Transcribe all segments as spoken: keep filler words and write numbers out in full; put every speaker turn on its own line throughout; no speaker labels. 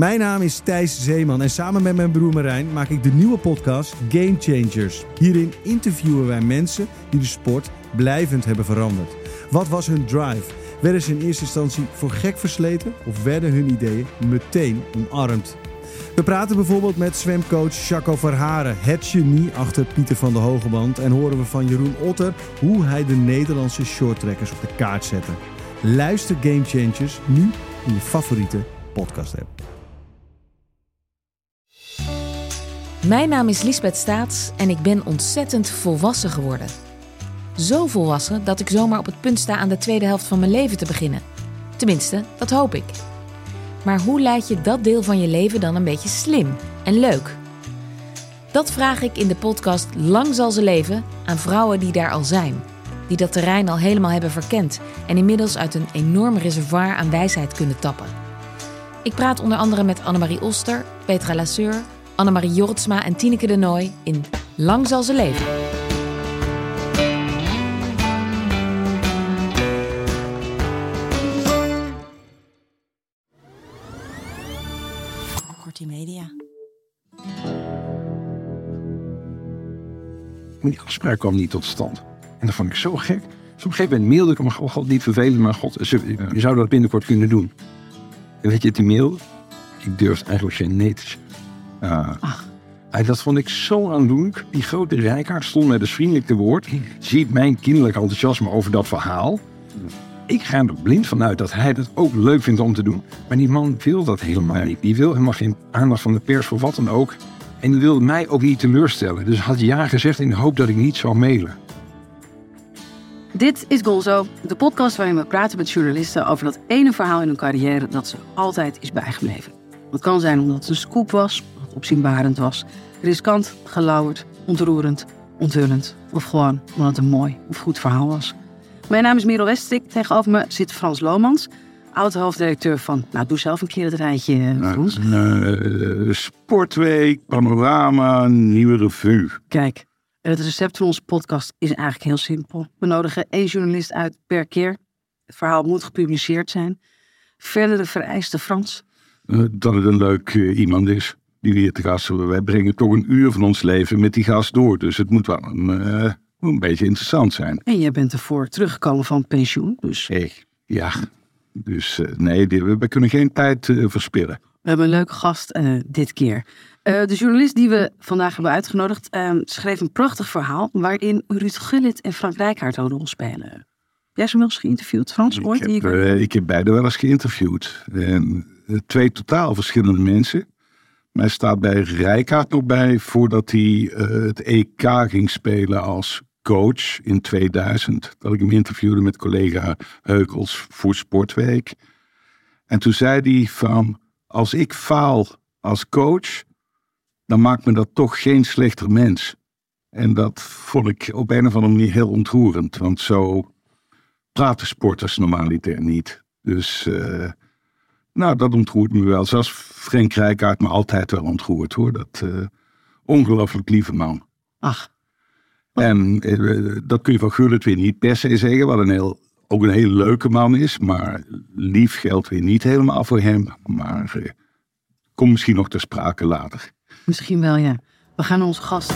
Mijn naam is Thijs Zeeman en samen met mijn broer Marijn maak ik de nieuwe podcast Game Changers. Hierin interviewen wij mensen die de sport blijvend hebben veranderd. Wat was hun drive? Werden ze in eerste instantie voor gek versleten of werden hun ideeën meteen omarmd? We praten bijvoorbeeld met zwemcoach Jacco Verharen, het genie achter Pieter van de Hogeband, en horen we van Jeroen Otter hoe hij de Nederlandse shorttrackers op de kaart zette. Luister Game Changers nu in je favoriete podcast app.
Mijn naam is Liesbeth Staats en ik ben ontzettend volwassen geworden. Zo volwassen dat ik zomaar op het punt sta aan de tweede helft van mijn leven te beginnen. Tenminste, dat hoop ik. Maar hoe leid je dat deel van je leven dan een beetje slim en leuk? Dat vraag ik in de podcast Lang zal ze leven aan vrouwen die daar al zijn. Die dat terrein al helemaal hebben verkend en inmiddels uit een enorm reservoir aan wijsheid kunnen tappen. Ik praat onder andere met Annemarie Oster, Petra Lasseur, Annemarie Jortsma en Tineke de Nooy in Lang zal ze leven.
Media.
Maar die afspraak kwam niet tot stand. En dat vond ik zo gek. Dus op een gegeven moment mailde ik hem, god, god niet vervelend, maar god, je zou dat binnenkort kunnen doen. En weet je het, die mail? Ik durfde eigenlijk geen nee te zeggen. Uh, Ach. En dat vond ik zo aandoenlijk. Die grote Rijkaard stond met een vriendelijk te woord. Ziet mijn kinderlijk enthousiasme over dat verhaal. Ik ga er blind vanuit dat hij het ook leuk vindt om te doen. Maar die man wil dat helemaal niet. Die wil helemaal geen aandacht van de pers voor wat dan ook. En die wilde mij ook niet teleurstellen. Dus had ja gezegd in de hoop dat ik niet zou mailen.
Dit is Gonzo, de podcast waarin we praten met journalisten over dat ene verhaal in hun carrière dat ze altijd is bijgebleven. Het kan zijn omdat het een scoop was, omdat het opzienbarend was, riskant, gelauwerd, ontroerend, onthullend of gewoon omdat het een mooi of goed verhaal was. Mijn naam is Merel Westrik. Tegenover me zit Frans Lomans, oud-hoofdredacteur van, nou doe zelf een keer het rijtje, Frans.
Uh, uh, Sportweek, Panorama, Nieuwe Revue.
Kijk, het recept van onze podcast is eigenlijk heel simpel. We nodigen één journalist uit per keer. Het verhaal moet gepubliceerd zijn. Verdere vereiste, Frans.
Uh, dat het een leuk uh, iemand is die weer te gast hebben. Wij brengen toch een uur van ons leven met die gast door. Dus het moet wel een... Uh, een beetje interessant zijn.
En jij bent ervoor teruggekomen van pensioen, dus...
Hey, ja, dus uh, nee, we kunnen geen tijd uh, verspillen.
We hebben een leuke gast uh, dit keer. Uh, de journalist die we vandaag hebben uitgenodigd uh, schreef een prachtig verhaal waarin Ruud Gullit en Frank Rijkaard een rol spelen. Heb jij ze wel eens geïnterviewd, Frans?
Ik,
ooit?
heb, uh, ik heb beide wel eens geïnterviewd. En, uh, twee totaal verschillende mensen. Mij staat bij Rijkaard nog bij voordat hij uh, het E K ging spelen als coach in tweeduizend, dat ik hem interviewde met collega Heukels voor Sportweek. En toen zei hij van, als ik faal als coach, dan maakt me dat toch geen slechter mens. En dat vond ik op een of andere manier heel ontroerend, want zo praten sporters normaliter niet. Dus, uh, nou, dat ontroert me wel. Zoals Frank Rijkaard me altijd wel ontroert, hoor. Dat uh, ongelooflijk lieve man.
Ach.
En uh, dat kun je van Gullit weer niet per se zeggen, wat een heel, ook een heel leuke man is. Maar lief geldt weer niet helemaal voor hem. Maar uh, komt misschien nog ter sprake later.
Misschien wel, ja. We gaan naar onze gast.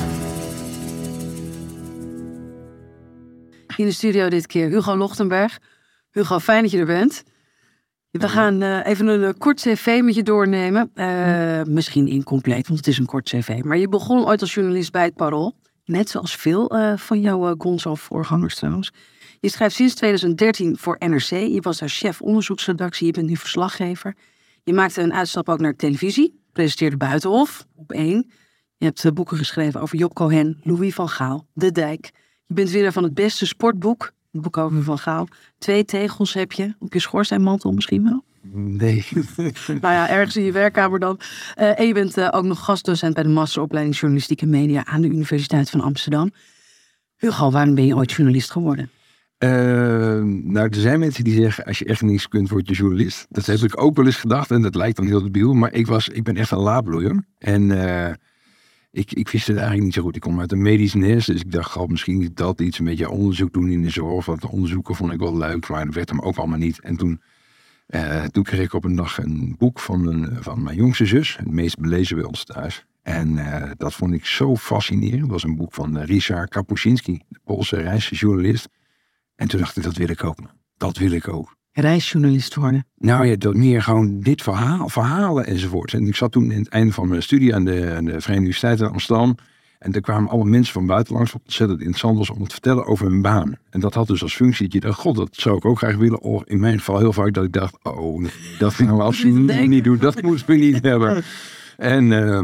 In de studio dit keer Hugo Lochtenberg. Hugo, fijn dat je er bent. We gaan uh, even een uh, kort cv met je doornemen. Uh, misschien incompleet, want het is een kort cv. Maar je begon ooit als journalist bij het Parool. Net zoals veel uh, van jouw uh, Gonzo-voorgangers trouwens. Je schrijft sinds twintig dertien voor N R C. Je was daar chef onderzoeksredactie. Je bent nu verslaggever. Je maakte een uitstap ook naar televisie. Presenteerde Buitenhof op één. Je hebt uh, boeken geschreven over Job Cohen, Louis van Gaal, De Dijk. Je bent winnaar van het beste sportboek. Het boek over Van Gaal. Twee tegels heb je. Op je schoorsteenmantel misschien wel.
Nee.
Nou ja, ergens in je werkkamer dan. Uh, en je bent uh, ook nog gastdocent bij de masteropleiding Journalistieke Media aan de Universiteit van Amsterdam. Hugo, waarom ben je ooit journalist geworden?
Uh, nou, er zijn mensen die zeggen, als je echt niets kunt, word je journalist. Dat heb ik ook wel eens gedacht en dat lijkt dan heel debiel. Maar ik, was, ik ben echt een laadbloeier. En uh, ik, ik wist het eigenlijk niet zo goed. Ik kom uit een medisch nest, dus ik dacht, goh, misschien dat iets een beetje onderzoek doen in de zorg. Want onderzoeken vond ik wel leuk, maar dat werd hem ook allemaal niet. En toen
Uh, toen kreeg ik op een dag een boek van, een, van mijn jongste zus. Het meest belezen bij ons thuis. En uh, dat vond ik zo fascinerend. Het was een boek van uh, Ryszard Kapuscinski, de Poolse reisjournalist. En toen dacht ik, dat wil ik ook. Dat wil ik ook.
Reisjournalist worden.
Nou ja, dat meer gewoon dit verhaal, verhalen enzovoort. En ik zat toen in het einde van mijn studie aan de, aan de Vrije Universiteit in Amsterdam. En er kwamen allemaal mensen van buitenlangs wat ontzettend interessant was om te vertellen over hun baan. En dat had dus als functie dat je dacht, god, dat zou ik ook graag willen. Of in mijn geval heel vaak dat ik dacht, oh, nee, dat gaan we absoluut niet doen. Dat moesten we niet hebben. En, uh,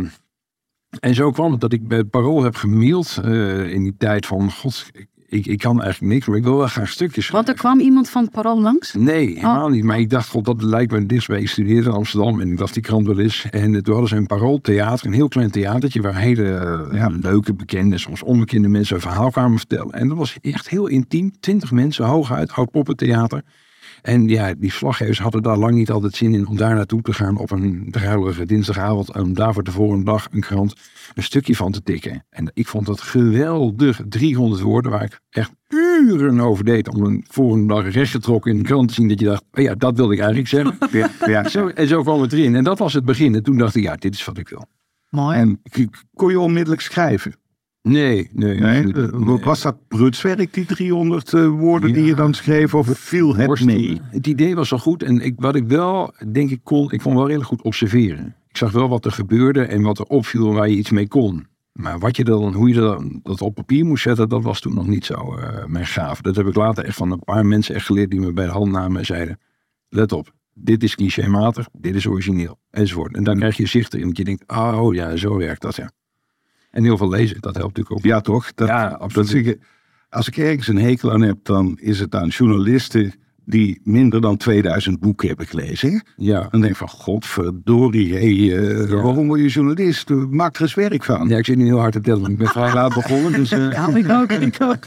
en zo kwam het dat ik bij het Parool heb gemaild uh, in die tijd van, god, ik, ik kan eigenlijk niks, maar ik wil wel graag stukjes schrijven.
Want er kwam iemand van het Parool langs?
Nee, helemaal oh. niet. Maar ik dacht, god, dat lijkt me dichtst bij. Ik studeerde in Amsterdam en ik las die krant wel eens. En toen hadden ze een Parooltheater, een heel klein theatertje, waar hele ja, leuke, bekende, soms onbekende mensen een verhaal kwamen vertellen. En dat was echt heel intiem. Twintig mensen, hooguit, oud poppentheater. En ja, die slaggevers hadden daar lang niet altijd zin in om daar naartoe te gaan op een druilige dinsdagavond. En daar voor de volgende dag een krant een stukje van te tikken. En ik vond dat geweldig. driehonderd woorden waar ik echt uren over deed. Om een volgende dag rechtgetrokken in de krant te zien dat je dacht, oh ja, dat wilde ik eigenlijk zeggen. Ja, ja. Zo, en zo kwam het erin. En dat was het begin. En toen dacht ik, ja, dit is wat ik wil.
Mooi.
En kon je onmiddellijk schrijven?
Nee, nee.
nee,
nee.
Was dat prutswerk, die driehonderd uh, woorden ja. die je dan schreef, of viel het
Worsten.
mee?
Het idee was wel goed en ik, wat ik wel, denk ik, kon, ik kon wel redelijk goed observeren. Ik zag wel wat er gebeurde en wat er opviel waar je iets mee kon. Maar wat je dan, hoe je dan, dat op papier moest zetten, dat was toen nog niet zo uh, mijn gaaf. Dat heb ik later echt van een paar mensen echt geleerd die me bij de hand namen en zeiden, let op, dit is clichématig, dit is origineel, enzovoort. En dan krijg je zicht erin, dat je denkt, oh ja, zo werkt dat, ja. En heel veel lezen, dat helpt natuurlijk ook.
Ja, toch? Dat,
ja, absoluut.
Dat ik, als ik ergens een hekel aan heb, dan is het aan journalisten die minder dan tweeduizend boeken hebben gelezen.
Ja.
Dan denk ik van, godverdorie, hey, uh, ja. waarom word je journalist? Maak er eens werk van.
Ja, ik zit nu heel hard te tellen, want ik ben vrij laat begonnen. Dus, uh...
Ja, ik ook, ik ook.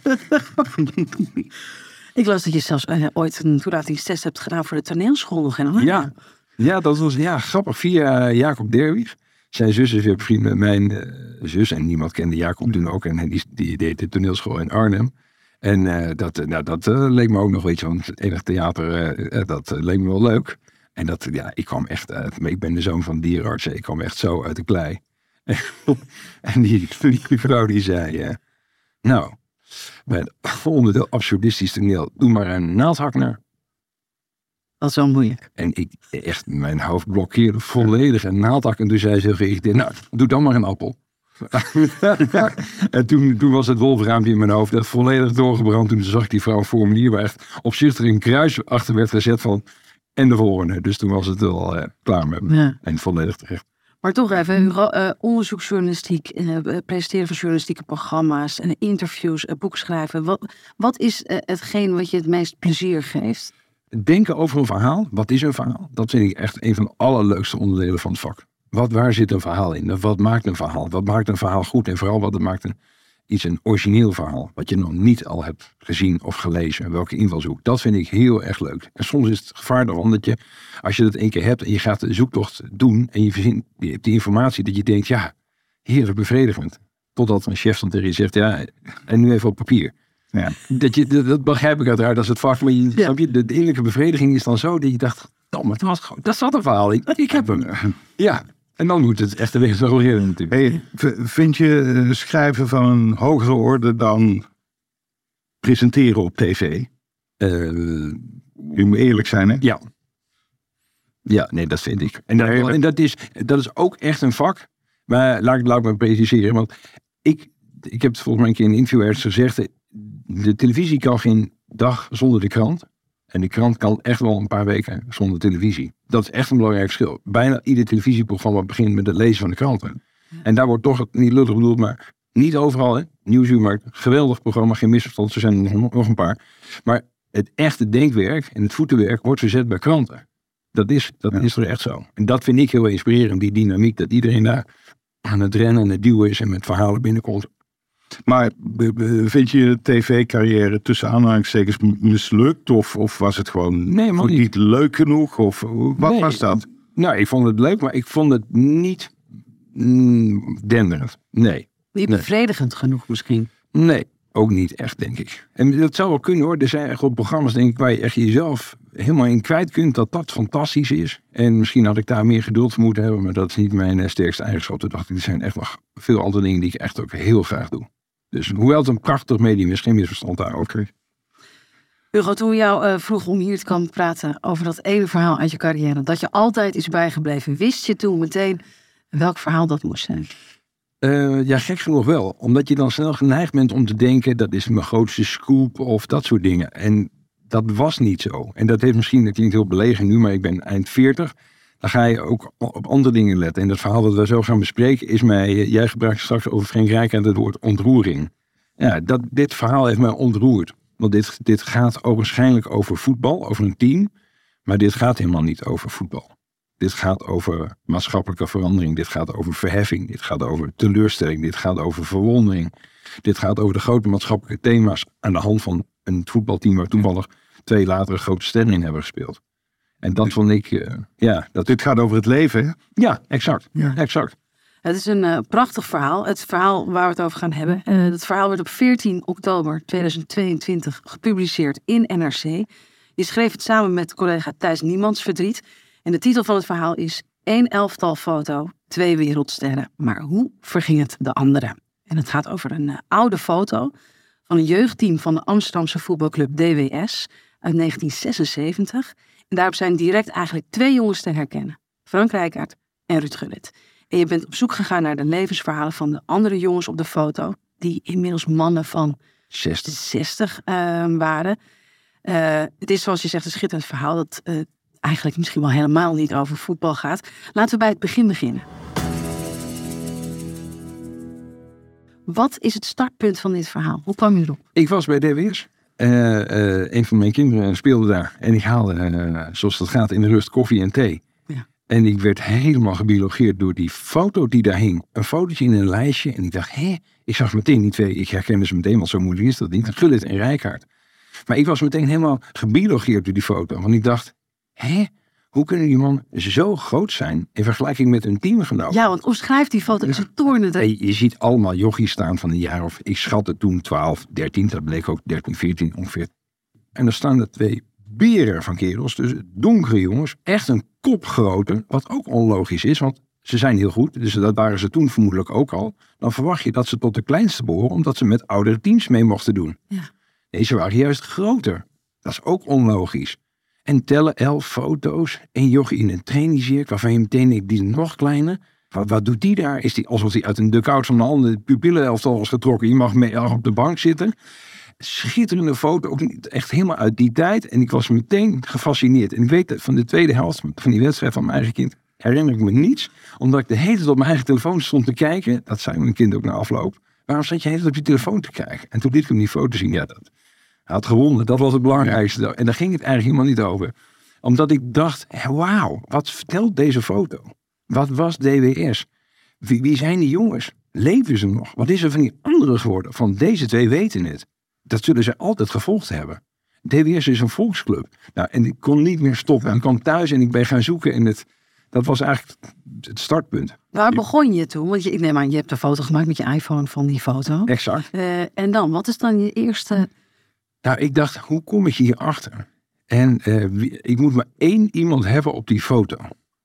Ik las dat je zelfs uh, ooit een toelatingstest hebt gedaan voor de toneelschool nog. Hè?
Ja. ja, dat was ja, grappig. Via uh, Jacob Derwig. Zijn zus is weer vriend met mijn uh, zus. En niemand kende Jacob toen ook. En die, die deed de toneelschool in Arnhem. En uh, dat, uh, nou, dat uh, leek me ook nog, weet je, want het enige theater, uh, uh, dat uh, leek me wel leuk. En dat, ja, ik kwam echt uit, ik ben de zoon van dierenartsen. Ik kwam echt zo uit de klei. En die, die vrouw die zei, uh, nou, bij het onderdeel absurdistisch toneel, doe maar een naaldhakner.
Dat is wel moeilijk.
En ik echt, mijn hoofd blokkeerde volledig en naaldhak. En toen zei ze heel geïrriteerd, nou, doe dan maar een appel. En toen, toen was het wolfraampje in mijn hoofd echt volledig doorgebrand. Toen zag ik die vrouw een formulier waar echt opzichtig een kruis achter werd gezet van en de volgende. Dus toen was het wel uh, klaar met me. Ja. En volledig terecht.
Maar toch even, uh, onderzoeksjournalistiek, uh, presenteren van journalistieke programma's, en interviews, uh, boek schrijven. Wat, wat is uh, hetgeen wat je het meest plezier geeft?
Denken over een verhaal. Wat is een verhaal? Dat vind ik echt een van de allerleukste onderdelen van het vak. Wat, waar zit een verhaal in? Wat maakt een verhaal? Wat maakt een verhaal goed? En vooral wat maakt een, iets een origineel verhaal. Wat je nog niet al hebt gezien of gelezen. Welke invalshoek. Dat vind ik heel erg leuk. En soms is het gevaar dan dat je, als je dat één keer hebt en je gaat de zoektocht doen. En je verzint die, die informatie dat je denkt, ja, heerlijk bevredigend. Totdat een chef dan tegen je zegt, ja, en nu even op papier. Ja. Dat, je, dat, dat begrijp ik uiteraard, dat is het vak. Maar je, ja. je, de, de innerlijke bevrediging is dan zo dat je dacht, oh, maar was gewoon, dat zat een verhaal. Ik, ik heb hem. Ja, en dan moet het echt de weg zo leren natuurlijk.
Hey, vind je schrijven van een hogere orde dan presenteren op tv? Uh, je moet eerlijk zijn, hè?
Ja. Ja, nee, dat vind ik. En dat, en dat, is, dat is ook echt een vak. Maar laat, laat ik me preciseren. Want ik, ik heb het volgens mij een keer in een interview ergens gezegd. De televisie kan geen dag zonder de krant. En de krant kan echt wel een paar weken zonder televisie. Dat is echt een belangrijk verschil. Bijna ieder televisieprogramma begint met het lezen van de kranten. Ja. En daar wordt toch, niet lullig bedoeld, maar niet overal. Hè? Nieuwsuur, geweldig programma, geen misverstand. Er zijn er nog, nog een paar. Maar het echte denkwerk en het voetenwerk wordt verzet bij kranten. Dat is, dat ja. is er echt zo. En dat vind ik heel inspirerend, die dynamiek. Dat iedereen daar aan het rennen en het duwen is en met verhalen binnenkomt.
Maar vind je je tv-carrière tussen aanhalingstekens mislukt? Of, of was het gewoon
nee,
niet. niet leuk genoeg? Of wat nee, was dat?
Nou, ik vond het leuk, maar ik vond het niet mm, denderend. Nee.
Niet
nee.
bevredigend genoeg misschien?
Nee, ook niet echt, denk ik. En dat zou wel kunnen hoor. Er zijn echt wel programma's, denk ik, waar je echt jezelf helemaal in kwijt kunt dat dat fantastisch is. En misschien had ik daar meer geduld voor moeten hebben, maar dat is niet mijn uh, sterkste eigenschap. Toen dacht ik, er zijn echt nog veel andere dingen die ik echt ook heel graag doe. Dus hoewel het een prachtig medium is, geen misverstand daar. Oké. Okay.
Hugo, toen we jou uh, vroegen om hier te komen praten over dat ene verhaal uit je carrière, dat je altijd is bijgebleven, wist je toen meteen welk verhaal dat moest zijn?
Uh, ja, gek genoeg wel. Omdat je dan snel geneigd bent om te denken, dat is mijn grootste scoop of dat soort dingen. En dat was niet zo. En dat heeft misschien, dat klinkt heel belegen nu, maar ik ben eind veertig. Dan ga je ook op andere dingen letten. En dat verhaal dat we zo gaan bespreken is mij, jij gebruikt straks over Frank Rijkaard het woord ontroering. Ja, dat, dit verhaal heeft mij ontroerd. Want dit, dit gaat ook waarschijnlijk over voetbal, over een team. Maar dit gaat helemaal niet over voetbal. Dit gaat over maatschappelijke verandering. Dit gaat over verheffing. Dit gaat over teleurstelling. Dit gaat over verwondering. Dit gaat over de grote maatschappelijke thema's aan de hand van een voetbalteam waar toevallig twee latere grote sterren in hebben gespeeld. En dat vond ik, uh, ja. Dat...
Dit gaat over het leven, hè?
Ja, exact. Ja. exact.
Het is een uh, prachtig verhaal. Het verhaal waar we het over gaan hebben. Uh, het verhaal werd op veertien oktober tweeduizend tweeëntwintig gepubliceerd in N R C. Je schreef het samen met collega Thijs Niemandsverdriet. En de titel van het verhaal is één elftal foto, twee wereldsterren. Maar hoe verging het de anderen? En het gaat over een uh, oude foto van een jeugdteam van de Amsterdamse voetbalclub D W S uit negentien zesenzeventig. En daarop zijn direct eigenlijk twee jongens te herkennen. Frank Rijkaard en Ruud Gullit. En je bent op zoek gegaan naar de levensverhalen van de andere jongens op de foto, die inmiddels mannen van
zestig,
zestig uh, waren. Uh, het is zoals je zegt een schitterend verhaal dat uh, eigenlijk misschien wel helemaal niet over voetbal gaat. Laten we bij het begin beginnen. Wat is het startpunt van dit verhaal? Hoe kwam je erop?
Ik was bij D W S. Uh, uh, een van mijn kinderen speelde daar. En ik haalde, uh, zoals dat gaat, in de rust koffie en thee.
Ja.
En ik werd helemaal gebiologeerd door die foto die daar hing. Een fotootje in een lijstje. En ik dacht, hé, ik zag meteen die twee. Ik herkende ze meteen, want zo moeilijk is dat niet. Gullit en Rijkaard. Maar ik was meteen helemaal gebiologeerd door die foto. Want ik dacht, hé, hoe kunnen die mannen zo groot zijn in vergelijking met hun teamgenoot?
Ja, want omschrijf die foto. Is het toornen?
Je, je ziet allemaal jochies staan van een jaar of, ik schatte toen twaalf, dertien. Dat bleek ook dertien, veertien ongeveer. En dan staan er twee beren van kerels. Dus donkere jongens. Echt een kop groter. Wat ook onlogisch is, want ze zijn heel goed. Dus dat waren ze toen vermoedelijk ook al. Dan verwacht je dat ze tot de kleinste behoren, omdat ze met oudere teams mee mochten doen.
Ja.
Nee, ze waren juist groter. Dat is ook onlogisch. En tellen elf foto's. Een jochie in een trainingsjurk waarvan je meteen denkt, die is nog kleiner. Wat, wat doet die daar? Is die alsof hij uit een dugout van een andere pupillenelftal was getrokken? Je mag mee op de bank zitten. Schitterende foto. Ook echt helemaal uit die tijd. En ik was meteen gefascineerd. En ik weet van de tweede helft van die wedstrijd van mijn eigen kind herinner ik me niets. Omdat ik de hele tijd op mijn eigen telefoon stond te kijken. Dat zei mijn kind ook na afloop. Waarom zat je de hele tijd op je telefoon te kijken? En toen liet ik hem die foto zien. Ja, dat... Hij had gewonnen, dat was het belangrijkste. En daar ging het eigenlijk helemaal niet over. Omdat ik dacht, wauw, wat vertelt deze foto? Wat was D W S? Wie, wie zijn die jongens? Leven ze nog? Wat is er van die anderen geworden? Van deze twee weten het. Dat zullen ze altijd gevolgd hebben. D W S is een volksclub. Nou, en ik kon niet meer stoppen. Ik kwam thuis en ik ben gaan zoeken. En het, dat was eigenlijk het startpunt.
Waar begon je toen? Want je, ik neem aan, je hebt een foto gemaakt met je iPhone van die foto.
Exact.
Uh, en dan, wat is dan je eerste...
Nou, ik dacht, hoe kom ik hierachter? En uh, wie, ik moet maar één iemand hebben op die foto.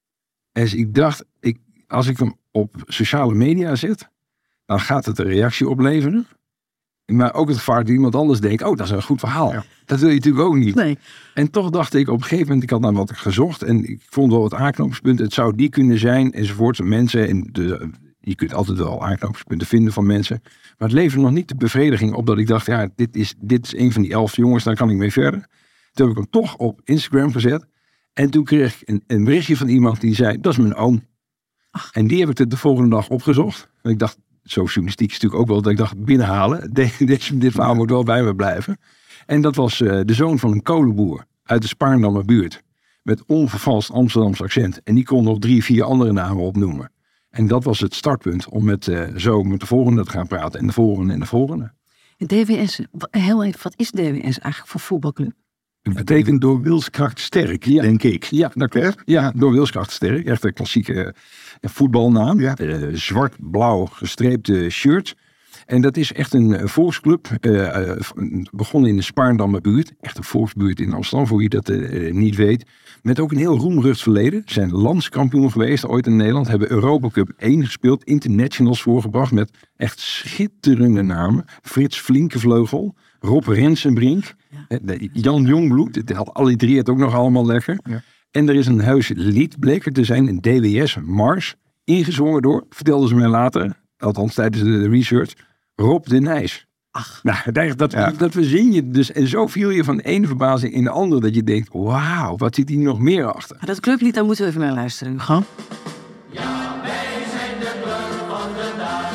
En dus ik dacht, ik, als ik hem op sociale media zet, dan gaat het een reactie opleveren. Maar ook het gevaar dat iemand anders denkt, oh, dat is een goed verhaal. Ja. Dat wil je natuurlijk ook niet.
Nee.
En toch dacht ik op een gegeven moment, ik had naar wat gezocht en ik vond wel wat aanknopingspunten. Het zou die kunnen zijn, enzovoort. Mensen, en de, je kunt altijd wel aanknopingspunten vinden van mensen. Maar het leverde nog niet de bevrediging op dat ik dacht, ja, dit is, dit is een van die elf jongens, daar kan ik mee verder. Toen heb ik hem toch op Instagram gezet. En toen kreeg ik een, een berichtje van iemand die zei, dat is mijn oom. Ach. En die heb ik de volgende dag opgezocht. En ik dacht, zo journalistiek is natuurlijk ook wel, dat ik dacht, binnenhalen. Deze, dit verhaal moet wel bij me blijven. En dat was uh, de zoon van een kolenboer uit de Spaarndammer buurt. Met onvervalst Amsterdams accent. En die kon nog drie, vier andere namen opnoemen. En dat was het startpunt om met, uh, zo met de volgende te gaan praten. En de volgende en de volgende.
D W S, heel even, wat is D W S eigenlijk voor voetbalclub?
Het betekent door wilskracht sterk, ja. Denk ik.
Ja, dat klopt. Ja, door wilskracht sterk. Echt een klassieke uh, voetbalnaam. Ja. Uh, zwart-blauw gestreepte shirt. En dat is echt een uh, volksclub. Uh, uh, begonnen in de Spaarndammer buurt. Echt een volksbuurt in Amsterdam, voor wie dat uh, niet weet. Met ook een heel roemrucht verleden. Ze zijn landskampioen geweest ooit in Nederland. Hebben Europa Cup één gespeeld. Internationals voorgebracht met echt schitterende namen. Frits Flinkevleugel. Rob Rensenbrink. Ja. Uh, Jan Jongbloed. Het had alle drie het ook nog allemaal lekker. Ja. En er is een heus lied bleek te zijn. Een D W S Mars. Ingezongen door, vertelden ze mij later. Althans tijdens de research. Rob de Nijs. Ach. Nou, dat, dat, ja. dat verzin je dus. En zo viel je van de ene verbazing in de andere. Dat je denkt, wauw, wat zit hier nog meer achter?
Maar dat clublied, daar moeten we even naar luisteren, Hugo.
Ja, wij zijn de club van de dag.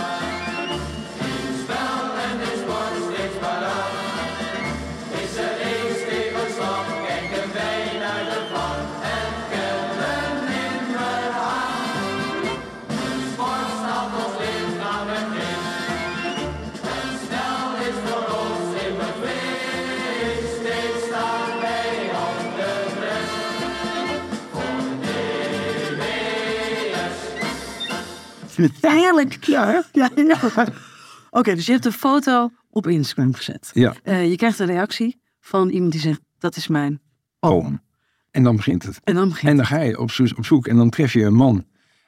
In spel en in sport steeds paraat. Is er eens tegenslag, kijken wij naar de vlag. En kennen nimmer aan. De sport staat ons lichamen in. En snel is voor ons in beweeg. Steeds staan wij op de rest. Voor D W S.
Eigenlijk, ja. ja, ja. Oké, okay, dus je hebt een foto op Instagram gezet.
Ja.
Uh, je krijgt een reactie van iemand die zegt, dat is mijn oom.
oom. En dan begint het.
En dan, begint
en dan ga je op, zo- op zoek en dan tref je een man,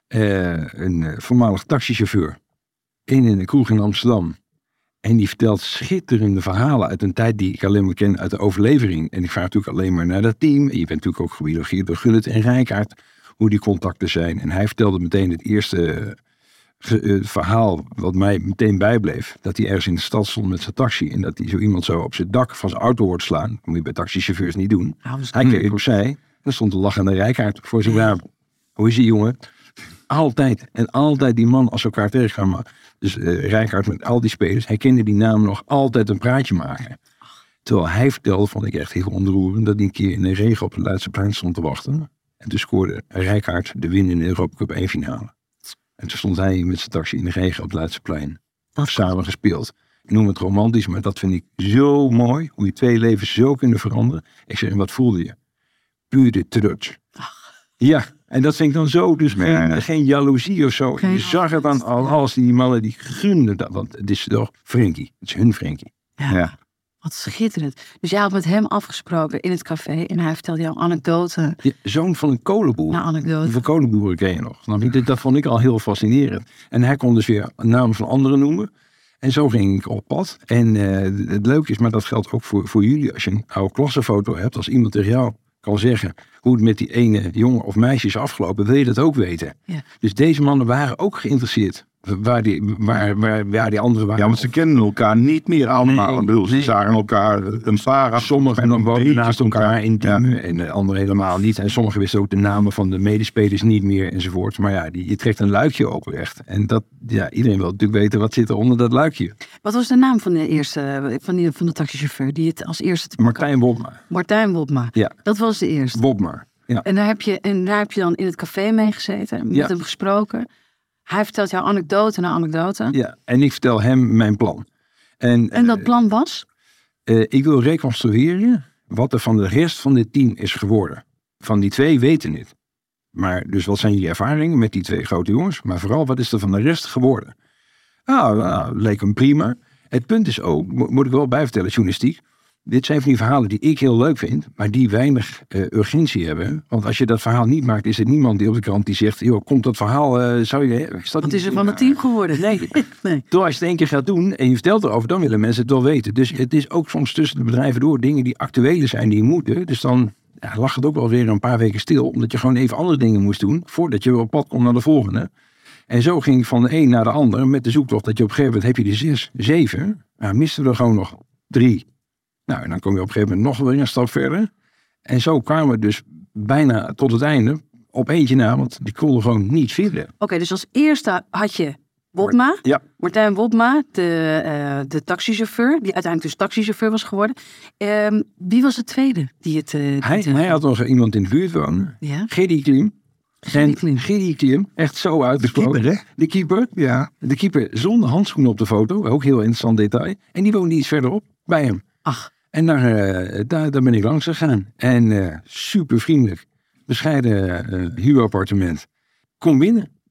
uh, een uh, voormalig taxichauffeur, in een kroeg in Amsterdam. En die vertelt schitterende verhalen uit een tijd die ik alleen maar ken uit de overlevering. En ik vraag natuurlijk alleen maar naar dat team. En je bent natuurlijk ook gebiologeerd door Gullit en Rijkaard, hoe die contacten zijn. En hij vertelde meteen het eerste uh, ge- uh, verhaal wat mij meteen bijbleef. Dat hij ergens in de stad stond met zijn taxi. En dat hij zo iemand zo op zijn dak van zijn auto hoort slaan. Dat moet je bij taxichauffeurs niet doen.
Nou, dus-
Hij keek opzij. En er stond een lachende Rijkaard voor zijn raam. Hoe is die jongen? Altijd. En altijd die man als ze elkaar tegenkwamen. Dus uh, Rijkaard met al die spelers. Hij kende die naam nog altijd een praatje maken. Terwijl hij vertelde, vond ik echt heel ontroerend, dat hij een keer in de regen op het Leidseplein stond te wachten. En toen scoorde Rijkaard de win in de Europa Cup één finale. En toen stond hij met zijn taxi in de regen op het Leidseplein. Samen gespeeld. Ik noem het romantisch, maar dat vind ik zo mooi. Hoe je twee levens zo kunnen veranderen. Ik zeg, wat voelde je? Puur de trots. Ja, en dat vind ik dan zo. Dus geen,
Nee.
geen jaloezie of zo.
Geen
je zag het aan alles. Die mannen die gunden dat. Want het is toch Frenkie. Het is hun Frenkie.
Ja.
Ja.
Wat schitterend. Dus jij had met hem afgesproken in het café en hij vertelde jou anekdote
Ja, zoon van een kolenboer.
na anekdote.
Hoeveel kolenboeren ken je nog? Nou, dat, dat vond ik al heel fascinerend. En hij kon dus weer namen van anderen noemen. En zo ging ik op pad. En uh, het leuke is, maar dat geldt ook voor, voor jullie. Als je een oude klassenfoto hebt, als iemand tegen jou kan zeggen hoe het met die ene jongen of meisje is afgelopen, wil je dat ook weten.
Ja.
Dus deze mannen waren ook geïnteresseerd. Waar die, waar, waar, waar die anderen waren.
Ja, want ze kennen elkaar niet meer allemaal.
Nee,
Ik bedoel, ze
nee.
zagen elkaar een vara.
Sommigen
en
woonden naast elkaar in
Ja.
teamen en de anderen helemaal niet. En sommigen wisten ook de namen van de medespelers niet meer enzovoort. Maar ja, die, je trekt een luikje open echt. En dat, ja, iedereen wil natuurlijk weten wat zit er onder dat luikje.
Wat was de naam van de eerste, van, die, van de taxichauffeur die het als eerste te
Martijn Wopma.
Martijn Wopma.
Ja.
Dat was de eerste.
Wopma. Ja.
En daar heb je, en daar heb je dan in het café mee gezeten, met
Ja.
hem gesproken. Hij vertelt jou anekdote na anekdote.
ja, en ik vertel hem mijn plan. En,
En dat
eh,
plan was?
eh, ik wil reconstrueren wat er van de rest van dit team is geworden. Van die twee weten het. Maar dus wat zijn jullie ervaringen met die twee grote jongens? Maar vooral, wat is er van de rest geworden? Ah, nou, leek hem prima. Het punt is ook, mo- moet ik wel bijvertellen, journalistiek. Dit zijn van die verhalen die ik heel leuk vind, maar die weinig uh, urgentie hebben. Want als je dat verhaal niet maakt, is er niemand die op de krant die zegt, joh, komt dat verhaal, uh, zou je... Is dat
Wat
niet-
is er van het team geworden?
Nee.
nee.
Door als je het één keer gaat doen en je vertelt erover, dan willen mensen het wel weten. Dus het is ook soms tussen de bedrijven door dingen die actuele zijn, die moeten. Dus dan ja, lag het ook wel weer een paar weken stil, omdat je gewoon even andere dingen moest doen, voordat je weer op pad komt naar de volgende. En zo ging ik van de een naar de ander met de zoektocht dat je op een gegeven moment heb je er zes, zeven. Nou, misten we er gewoon nog drie. Nou, en dan kom je op een gegeven moment nog weer een stap verder. En zo kwamen we dus bijna tot het einde op eentje na, want die konden gewoon niet vinden.
Oké, okay, dus als eerste had je Wopma.
Ja.
Martijn Wopma, de, uh, de taxichauffeur, die uiteindelijk dus taxichauffeur was geworden. Um, wie was de tweede die het... Uh, die
hij,
het
hij had nog iemand in de buurt wonen.
Ja?
Gedi Klim.
Gedi Klim.
Gedi Klim, echt zo uitgesproken.
De keeper, hè?
De keeper.
Ja.
De keeper zonder handschoenen op de foto. Ook heel interessant detail. En die woonde iets verderop bij hem.
Ach.
En daar, uh, daar, daar ben ik langs gegaan. En uh, super vriendelijk. Bescheiden uh, huurappartement. Kom binnen.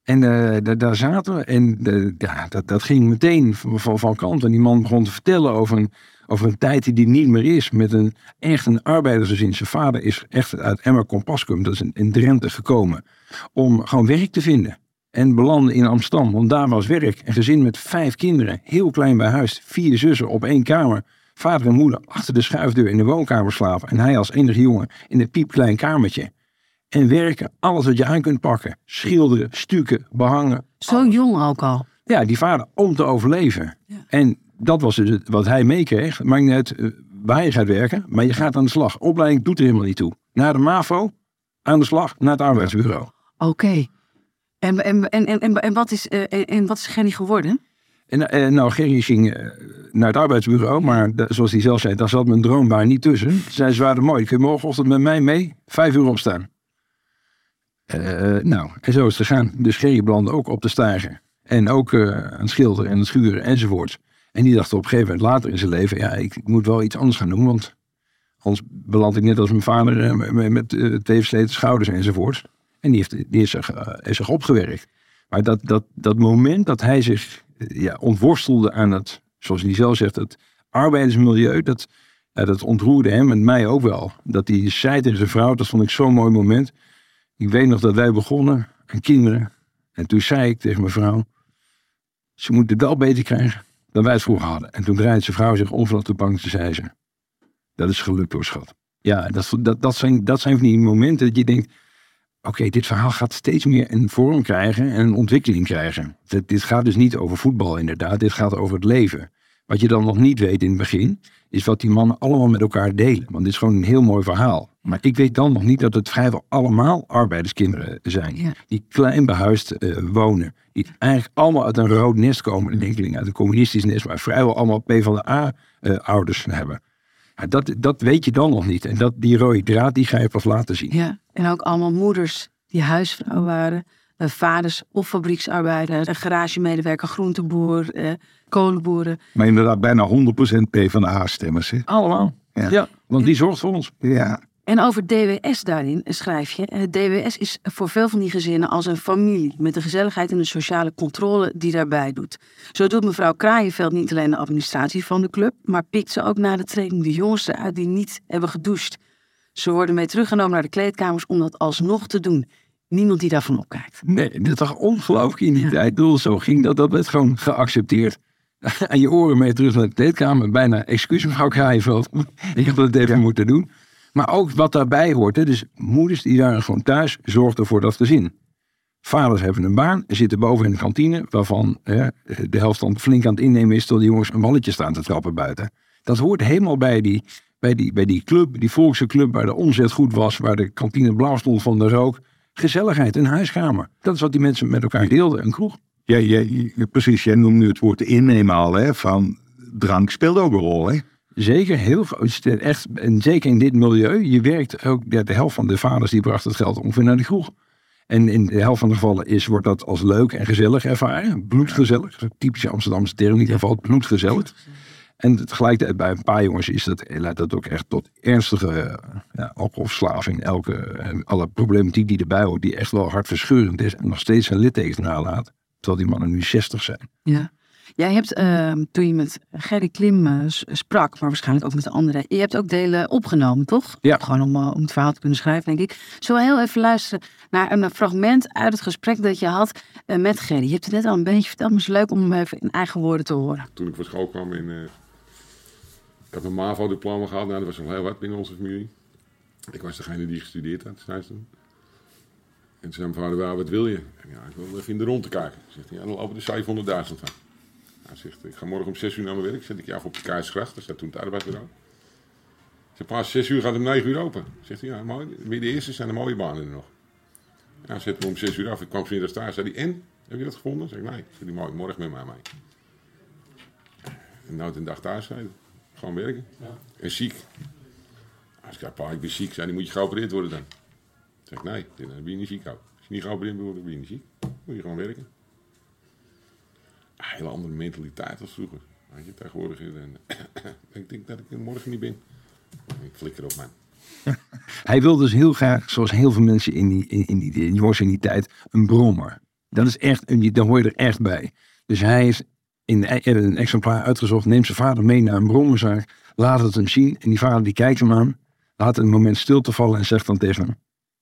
En uh, daar, daar zaten we. En uh, ja, dat, dat ging meteen van, van, van kant. En die man begon te vertellen over een, over een tijd die die niet meer is. Met een echt een arbeidersgezin. Zijn vader is echt uit Emmer Compascum, dat is in, in Drenthe gekomen. Om gewoon werk te vinden. En belandde in Amsterdam. Want daar was werk. Een gezin met vijf kinderen. Heel klein bij huis. Vier zussen op één kamer. Vader en moeder achter de schuifdeur in de woonkamer slapen. En hij als enige jongen in een piepklein kamertje. En werken, alles wat je aan kunt pakken. Schilderen, stukken, behangen.
Zo jong ook al.
Ja, die vader om te overleven. Ja. En dat was dus wat hij meekreeg. Maakt niet uit uh, waar je gaat werken, maar je gaat aan de slag. Opleiding doet er helemaal niet toe. Na de MAVO, aan de slag, naar het arbeidsbureau.
Oké. Okay. En, en, en, en, en, wat is, uh, en wat is Gerry geworden?
En, uh, nou, Gerry ging uh, naar het arbeidsbureau, maar de, zoals hij zelf zei, daar zat mijn droombaan niet tussen. Zij ze waren mooi, kun je morgenochtend met mij mee, vijf uur opstaan. Uh, nou, en zo is het gegaan. Dus Gerry belandde ook op de steiger. En ook uh, aan het schilderen en het schuren enzovoort. En die dacht op een gegeven moment later in zijn leven, ja, ik, ik moet wel iets anders gaan doen, want anders beland ik net als mijn vader uh, met, met uh, tegensleten schouders enzovoort. En die, heeft, die is, zich, uh, is zich opgewerkt. Maar dat, dat, dat moment dat hij zich uh, ja, ontworstelde aan het, zoals hij zelf zegt, het arbeidersmilieu, dat, uh, dat ontroerde hem en mij ook wel. Dat hij zei tegen zijn vrouw, dat vond ik zo'n mooi moment. Ik weet nog dat wij begonnen aan kinderen. En toen zei ik tegen mijn vrouw, ze moeten het wel beter krijgen dan wij het vroeger hadden. En toen draaide zijn vrouw zich om vanaf de bank en zei ze, dat is gelukt hoor, schat. Ja, dat, dat, dat, zijn, dat zijn van die momenten dat je denkt, oké, okay, dit verhaal gaat steeds meer een vorm krijgen en een ontwikkeling krijgen. Dit, dit gaat dus niet over voetbal inderdaad, dit gaat over het leven. Wat je dan nog niet weet in het begin, is wat die mannen allemaal met elkaar delen. Want dit is gewoon een heel mooi verhaal. Maar ik weet dan nog niet dat het vrijwel allemaal arbeiderskinderen zijn. Ja. Die klein behuisd uh, wonen. Die eigenlijk allemaal uit een rood nest komen. Een enkeling uit een communistisch nest. Maar vrijwel allemaal P van de A-ouders uh, hebben. Ja, dat, dat weet je dan nog niet. En dat, die rode draad, die ga je pas laten zien.
Ja, en ook allemaal moeders die huisvrouw waren. Uh, vaders of fabrieksarbeider. Een garagemedewerker, groenteboer, uh, kolenboeren.
Maar inderdaad bijna honderd procent P van de A-stemmers. Hè?
Allemaal. Ja. ja, want die zorgt voor ons.
Ja.
En over D W S daarin schrijf je. Het D W S is voor veel van die gezinnen als een familie. Met de gezelligheid en de sociale controle die daarbij doet. Zo doet mevrouw Kraaienveld niet alleen de administratie van de club. Maar pikt ze ook na de training de jongens eruit die niet hebben gedoucht. Ze worden mee teruggenomen naar de kleedkamers om dat alsnog te doen. Niemand die daarvan opkijkt.
Nee, dat is toch ongelooflijk in die ja. tijd. Bedoel, zo ging dat. Dat werd gewoon geaccepteerd. En je oren mee terug naar de kleedkamer. Bijna, excuus mevrouw Kraaienveld. Ik heb dat even ja. moeten doen. Maar ook wat daarbij hoort. Hè, dus moeders die waren gewoon thuis, zorgden voor dat gezin. Vaders hebben een baan, zitten boven in de kantine. Waarvan hè, de helft dan flink aan het innemen is. Terwijl die jongens een balletje staan te trappen buiten. Dat hoort helemaal bij die, bij die, bij die club. Die volkse club waar de omzet goed was. Waar de kantine blauw stond van de rook. Gezelligheid, een huiskamer. Dat is wat die mensen met elkaar deelden, een kroeg.
Ja, ja, precies. Jij noemt nu het woord innemen al. Hè, van drank speelt ook een rol, hè?
Zeker, heel echt, en zeker in dit milieu. Je werkt ook, ja, de helft van de vaders die bracht het geld ongeveer naar de kroeg. En in de helft van de gevallen is, wordt dat als leuk en gezellig ervaren. Bloedgezellig, typische Amsterdamse term in ieder geval, bloedgezellig. En tegelijkertijd bij een paar jongens is dat, leidt dat ook echt tot ernstige ja, alcoholverslaving. Elke, alle problematiek die erbij hoort, die echt wel hartverscheurend is. En nog steeds zijn litteken nalaat. Terwijl die mannen nu zestig zijn.
Ja. Jij hebt, uh, toen je met Gerry Klim uh, sprak, maar waarschijnlijk ook met de anderen. Je hebt ook delen opgenomen, toch?
Ja.
Gewoon om, uh, om het verhaal te kunnen schrijven, denk ik. Zullen we heel even luisteren naar een fragment uit het gesprek dat je had uh, met Gerry. Je hebt het net al een beetje verteld, maar het is leuk om hem even in eigen woorden te horen.
Toen ik van school kwam in... Uh, ik had een MAVO-diploma gehad. Nou, dat was al heel wat binnen onze familie. Ik was degene die gestudeerd had destijds toen. En toen zei mijn vader, well, wat wil je? En ja, ik wil even in de rond kijken. Zegt hij, ja, dan lopen er zevenhonderdduizend van. Hij zegt, ik ga morgen om zes uur naar mijn werk. Zet ik je af op de Keizersgracht. Dat staat toen het arbeidsbureau. Zeg, pas zes uur gaat het om negen uur open. Zegt hij, ja, mooi. Weer de eerste zijn de mooie banen er nog. Ja, zet me om zes uur af. Ik kwam vanmiddag daar. Zei hij, en? Heb je dat gevonden? Zeg ik, nee. Zeg hij, morgen met mij mee. En nou een dag thuis zijn. Gewoon werken. Ja. En ziek. Als ik zei, pa, ik ben ziek. Zei hij, moet je geopereerd worden dan? Zeg ik, nee. Dan ben je niet ziek. Ook. Als je niet geopereerd wordt, dan ben je niet ziek. Moet je gewoon werken. Een hele andere mentaliteit als vroeger. Weet je, tegenwoordig. En, ik denk dat ik morgen niet ben. Ik flikker op, man.
Hij wilde dus heel graag, zoals heel veel mensen in die, in, in die, die jongens in die tijd, een brommer. Dat is echt, een- dan hoor je er echt bij. Dus hij heeft in een exemplaar uitgezocht, neemt zijn vader mee naar een brommerzaak, laat het hem zien. En die vader die kijkt hem aan, laat het een moment stil te vallen en zegt dan tegen hem: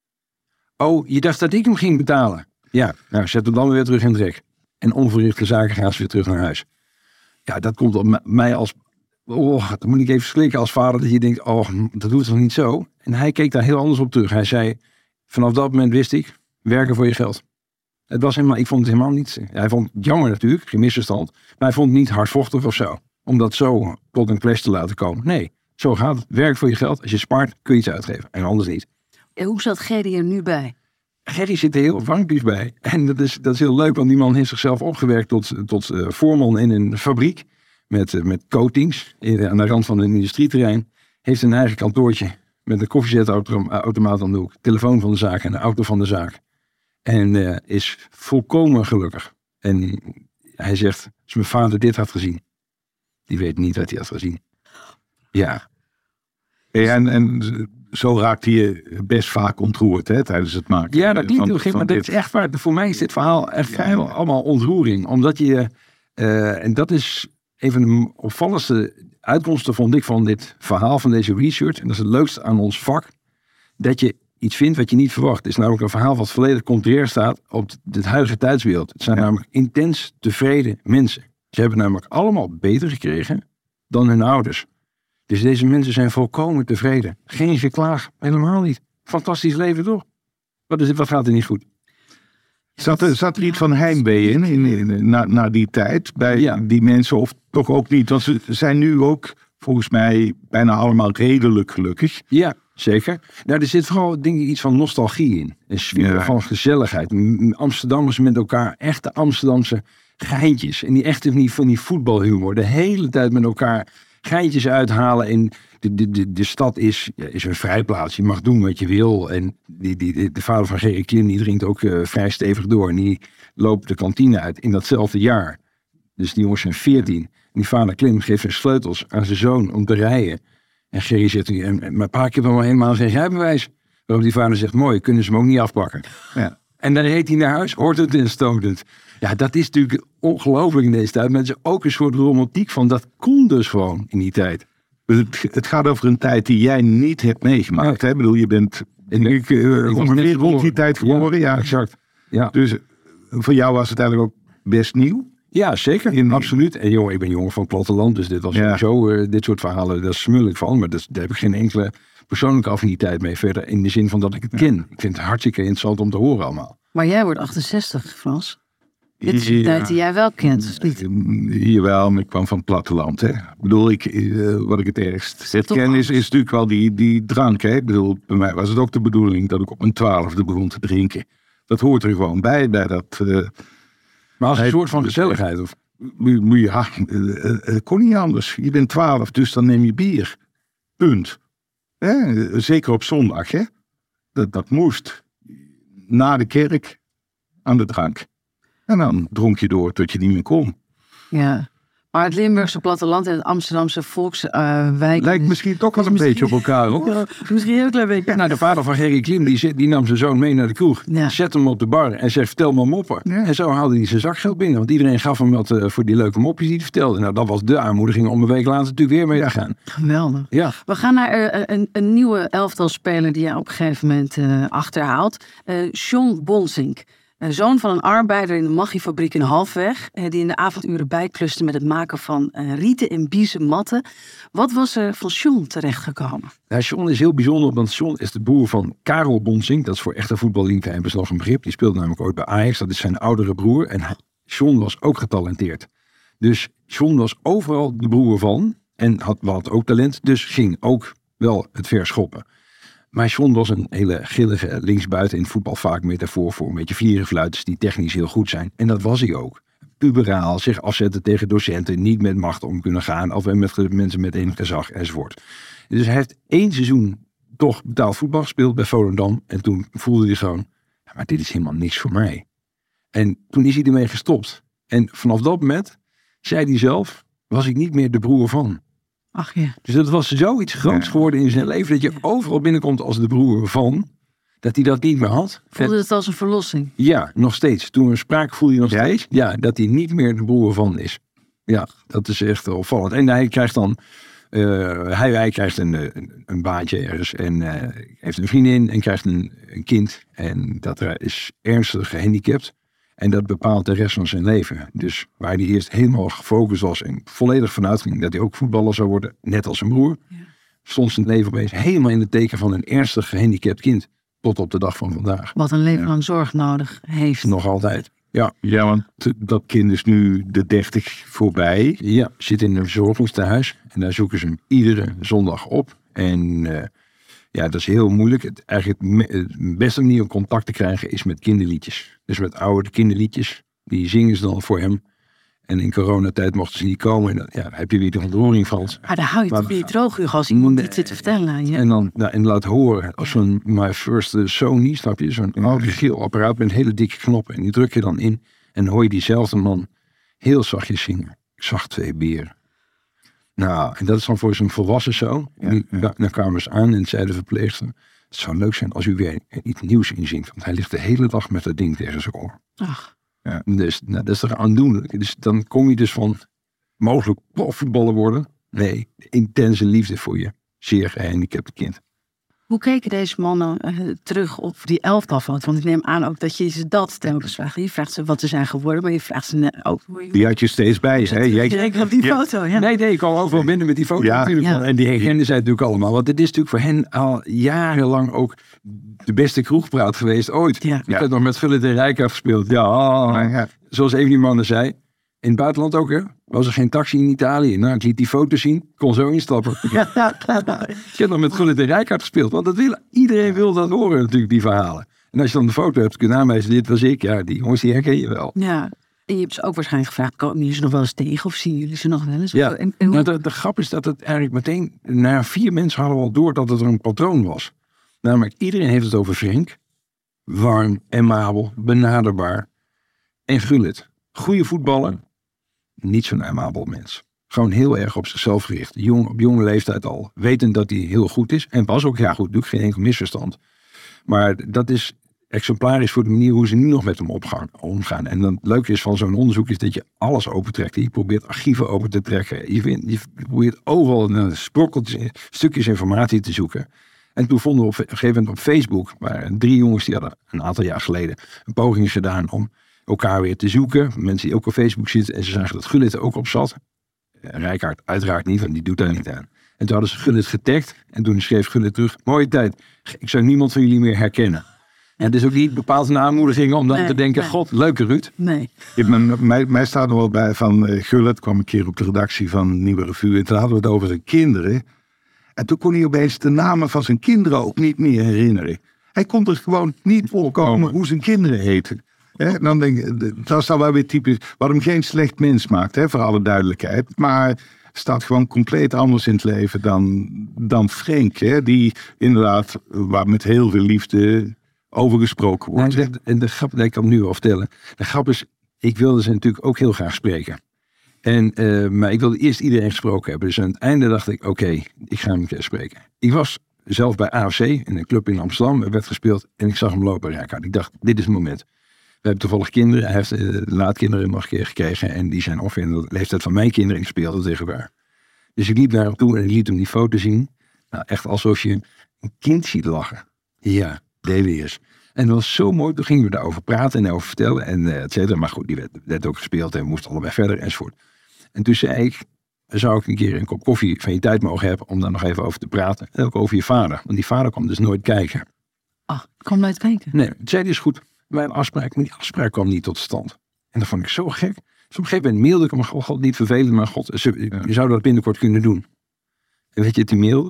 oh, je dacht dat ik hem ging betalen? Ja, nou zet hem dan weer terug in het rek. En onverrichte zaken gaan ze weer terug naar huis. Ja, dat komt op mij als... Oh, dan moet ik even slikken als vader dat je denkt, oh, dat doet toch niet zo? En hij keek daar heel anders op terug. Hij zei, vanaf dat moment wist ik, werken voor je geld. Het was helemaal, ik vond het helemaal niet... Hij vond het jammer natuurlijk, geen misverstand. Maar hij vond het niet hardvochtig of zo. Om dat zo tot een clash te laten komen. Nee, zo gaat het. Werk voor je geld. Als je spaart, kun je iets uitgeven. En anders niet.
En hoe zat Gerry er nu bij?
Gerry zit er heel warmpies bij. En dat is, dat is heel leuk, want die man heeft zichzelf opgewerkt tot, tot uh, voorman in een fabriek. Met, uh, met coatings in, aan de rand van een industrieterrein. Heeft een eigen kantoortje met een koffiezetautomaat aan de hoek. Telefoon van de zaak en de auto van de zaak. En uh, is volkomen gelukkig. En hij zegt, als mijn vader dit had gezien. Die weet niet wat hij had gezien. Ja.
Hey, en, en zo raakt hij je best vaak ontroerd hè, tijdens het maken.
Ja, dat klinkt
van,
heel gek,
van
maar dat
dit.
is echt waar. Voor mij is dit verhaal echt
Ja.
vrijwel allemaal ontroering. Omdat je, uh, en dat is een van de opvallendste uitkomsten, vond ik, van dit verhaal, van deze research. En dat is het leukste aan ons vak. Dat je iets vindt wat je niet verwacht. Het is namelijk een verhaal wat volledig contrair staat op het huidige tijdsbeeld. Het zijn
Ja.
namelijk intens tevreden mensen. Ze hebben namelijk allemaal beter gekregen dan hun ouders. Dus deze mensen zijn volkomen tevreden. Geen geklaag, helemaal niet. Fantastisch leven toch? Wat, is, wat gaat er niet goed?
Zat er, zat er iets van heimwee in, in, in na, na die tijd bij
Ja.
die mensen of toch ook niet? Want ze zijn nu ook volgens mij bijna allemaal redelijk gelukkig.
Ja, zeker. Nou, er zit vooral denk ik iets van nostalgie in. Een sfeer
Ja.
van gezelligheid. M- Amsterdammers met elkaar. Echte Amsterdamse geintjes. En die echte van die, van die voetbalhumor. De hele tijd met elkaar geintjes uithalen. En de, de, de, de stad is, ja, is een vrijplaats. Je mag doen wat je wil. En die, die, die- de vader van Gerry Klim die drinkt ook uh, vrij stevig door. En die loopt de kantine uit in datzelfde jaar. Dus die jongens zijn veertien. En die vader Klim geeft zijn sleutels aan zijn zoon om te rijden. En Gerry zegt, en mijn pa, ik heb nog helemaal geen rijbewijs. Waarop die vader zegt, mooi, kunnen ze hem ook niet afpakken.
Ja.
En dan reed hij naar huis, hortend en stotend. Ja, dat is natuurlijk ongelooflijk in deze tijd. Maar het is ook een soort romantiek van, dat kon dus gewoon in die tijd.
Dus het, het gaat over een tijd die jij niet hebt meegemaakt. Hè? Ik bedoel, je bent denk ik, uh,
was
ongeveer
net
rond die
geboren.
tijd geboren. Ja,
Exact. Ja,
Dus uh, voor jou was het eigenlijk ook best nieuw.
ja zeker.
In-
Absoluut. En jongen, ik ben jongen van het platteland. Dus dit was
Ja.
sowieso, uh, dit soort verhalen, daar smul ik van. Maar dat, daar heb ik geen enkele persoonlijke affiniteit mee verder. In de zin van dat ik het ken. Ik vind het hartstikke interessant om te horen allemaal.
Maar jij wordt achtenzestig, Frans. Dit is de
Ja.
tijd die jij wel kent, of niet?
Hier wel, maar ik kwam van het platteland. Hè. Ik bedoel, ik, uh, wat ik het ergst herken is, is natuurlijk wel die, die drank. Hè. Ik bedoel, bij mij was het ook de bedoeling dat ik op mijn twaalfde begon te drinken. Dat hoort er gewoon bij, bij dat... Uh,
Maar als een
Nee,
soort van gezelligheid. Of,
moet- moet je- ja, uh, uh, het kon niet anders. Je bent twaalf, dus dan neem je bier. Punt. Hè? Zeker op zondag, hè. Dat, dat moest. Na de kerk, aan de drank. En dan dronk je door tot je niet meer kon.
Ja. Maar het Limburgse platteland en het Amsterdamse volkswijk...
Lijkt misschien toch wel een beetje op elkaar, hoor.
Ja, misschien een heel klein beetje.
nou, de vader van Gerry Klim, die, zet- die nam zijn zoon mee naar de kroeg.
Ja.
Zet hem op de bar en zei, vertel me moppen.
Ja.
En zo haalde hij zijn zakgeld binnen. Want iedereen gaf hem wat uh, voor die leuke mopjes die hij vertelde. Nou, dat was de aanmoediging om een week later natuurlijk weer mee te gaan.
Geweldig.
Ja.
We gaan naar uh, een, een nieuwe elftalspeler die je op een gegeven moment uh, achterhaalt. Uh, John Bonsink. Een zoon van een arbeider in de Maggi-fabriek in Halfweg, eh, die in de avonduren bijkluste met het maken van uh, rieten en biezen matten. Wat was er van John terechtgekomen?
Nou, John is heel bijzonder, want John is de broer van Karel Bonsink. Dat is voor echte voetballiefhebbers nog een begrip. Die speelde namelijk ooit bij Ajax. Dat is zijn oudere broer. En hij- John was ook getalenteerd. Dus John was overal de broer van. En had, had ook talent. Dus ging ook wel het verschoppen. Maar John was een hele grillige linksbuiten in het voetbal, vaak metafoor voor een beetje vierenfluiters die technisch heel goed zijn. En dat was hij ook. Puberaal, zich afzetten tegen docenten, niet met macht om kunnen gaan, of met mensen met enig gezag enzovoort. Dus hij heeft één seizoen toch betaald voetbal gespeeld bij Volendam. En toen voelde hij gewoon, ja, maar dit is helemaal niks voor mij. En toen is hij ermee gestopt. En vanaf dat moment, zei hij zelf, was ik niet meer de broer van.
Ach ja.
Dus dat was zoiets groots
Ja.
geworden in zijn leven, dat je overal binnenkomt als de broer van. Dat hij dat niet meer had.
Voelde het als een verlossing?
Ja, nog steeds. Toen we spraken voelde hij nog steeds. Ja, dat hij niet meer de broer van is. Ja, dat is echt opvallend. En hij krijgt dan... Uh, hij, hij krijgt een, een, een baantje ergens. En uh, heeft een vriendin en krijgt een, een kind. En dat is ernstig gehandicapt. En dat bepaalt de rest van zijn leven. Dus waar hij eerst helemaal gefocust was en volledig vanuit ging dat hij ook voetballer zou worden, net als zijn broer, ja. stond zijn leven opeens helemaal in het teken van een ernstig gehandicapt kind. Tot op de dag van vandaag.
Wat een leven lang zorg nodig heeft.
Nog altijd. Ja,
ja, want dat kind is nu de dertig voorbij.
Ja, zit in een verzorgingstehuis. En daar zoeken ze hem iedere zondag op. En uh, ja, dat is heel moeilijk. Het, eigenlijk de beste manier om contact te krijgen is met kinderliedjes. Dus met oude kinderliedjes. Die zingen ze dan voor hem. En in coronatijd mochten ze niet komen. En dan ja, heb je weer de ontroering van.
Maar daar hou je het weer droog, Hugo, als iemand dit zit te vertellen aan je.
En dan nou, en laat horen, als zo'n My First Sony, snap je? Zo'n audiogielapparaat met een hele dikke knoppen. En die druk je dan in. En dan hoor je diezelfde man heel zachtjes zingen. Ik zag twee beren. Nou, en dat is dan voor zo'n volwassen zoon. Ja, die, ja. Dan kwamen ze aan en zei de verpleegster: het zou leuk zijn als u weer iets nieuws inzingt. Want hij ligt de hele dag met dat ding tegen zijn oor.
Ach.
Ja, dus nou, dat is toch aandoenlijk. Dus dan kom je dus van mogelijk profvoetballer worden. Nee, intense liefde voor je zeer gehandicapte kind.
Hoe keken deze mannen uh, terug op die elftalfoto? Want ik neem aan ook dat je ze dat telkens vraagt. Je vraagt ze wat ze zijn geworden, maar je vraagt ze net ook.
Die had je steeds bij je. Hè? Jij
kijkt op die
ja.
foto. Ja.
Nee, nee, ik kwam overal binnen met die foto ja. natuurlijk. Ja. En die herkenden zij natuurlijk allemaal. Want het is natuurlijk voor hen al jarenlang ook de beste kroegpraat geweest ooit. Ja. Ik ja. heb nog met Gullit en Rijkaard gespeeld. Ja, ja, zoals een van die mannen zei. In het buitenland ook, hè? Was er geen taxi in Italië? Nou, ik liet die foto zien. Kon zo instappen. Ja, ja, ja. Ik heb nog met Gullit en Rijkaard gespeeld. Want dat wil, iedereen wil dat horen natuurlijk, die verhalen. En als je dan de foto hebt, kun je aanwijzen, dit was ik. Ja, die jongens, die herken je wel.
Ja, en je hebt ze ook waarschijnlijk gevraagd, komen jullie ze nog wel eens tegen? Of zien jullie ze nog wel eens?
Ja,
en, en
nou, de, de grap is dat het eigenlijk meteen, na vier mensen hadden we al door dat het er een patroon was. Namelijk, iedereen heeft het over Frank. Warm, amabel, benaderbaar. En Gullit. Goede voetballer. Niet zo'n amabel mens. Gewoon heel erg op zichzelf gericht. Jong, op jonge leeftijd al. Wetend dat hij heel goed is. En was ook, ja goed, doe ik geen enkel misverstand. Maar dat is exemplarisch voor de manier hoe ze nu nog met hem opgaan, omgaan. En dan het leuke is van zo'n onderzoek is dat je alles opentrekt. Je probeert archieven open te trekken. Je, vindt, je probeert overal een sprokkeltjes, stukjes informatie te zoeken. En toen vonden we op een gegeven moment op Facebook, waar drie jongens die hadden een aantal jaar geleden een poging gedaan om elkaar weer te zoeken. Mensen die ook op Facebook zitten en ze zagen dat Gullit er ook op zat. Rijkaard uiteraard niet, want die doet daar niet aan. En toen hadden ze Gullit getagd en toen schreef Gullit terug: mooie tijd, ik zou niemand van jullie meer herkennen. En het is ook niet bepaald een aanmoediging om dan nee, te denken, nee. God, leuke Ruud.
Nee.
Mij, mij staat er wel bij van uh, Gullit kwam een keer op de redactie van Nieuwe Revue en toen hadden we het over zijn kinderen. En toen kon hij opeens de namen van zijn kinderen ook niet meer herinneren. Hij kon er gewoon niet opkomen hoe zijn kinderen heten. He, dan denk ik, dat is dan wel weer typisch, wat hem geen slecht mens maakt, he, voor alle duidelijkheid. Maar staat gewoon compleet anders in het leven dan, dan Frank. He, die inderdaad, waar met heel veel liefde over gesproken wordt.
Nou, en de grap, ik kan het nu al vertellen. De grap is, ik wilde ze natuurlijk ook heel graag spreken. En, uh, maar ik wilde eerst iedereen gesproken hebben. Dus aan het einde dacht ik, oké, okay, ik ga hem een keer spreken. Ik was zelf bij A F C, in een club in Amsterdam. Er werd gespeeld en ik zag hem lopen Rijkaard. Ik dacht, dit is het moment. We hebben toevallig kinderen. Hij heeft uh, laadkinderen nog een keer gekregen. En die zijn ongeveer in de leeftijd van mijn kinderen. En speelden tegen elkaar. Dus ik liep naar hem toe en ik liet hem die foto zien. Nou, echt alsof je een kind ziet lachen. Ja, deed weer eens. En dat was zo mooi. Toen gingen we daarover praten en daarover vertellen. En uh, et cetera. Maar goed, die werd, werd ook gespeeld. En we moesten allebei verder enzovoort. En toen zei ik, zou ik een keer een kop koffie van je tijd mogen hebben. Om daar nog even over te praten. En ook over je vader. Want die vader kwam dus nooit kijken.
Ah, kwam nooit kijken?
Nee, het zei die is goed. Mijn afspraak, maar die afspraak kwam niet tot stand. En dat vond ik zo gek. Dus op een gegeven moment mailde ik hem, god, god niet vervelend, maar god, je zou dat binnenkort kunnen doen. En weet je het, die mailde?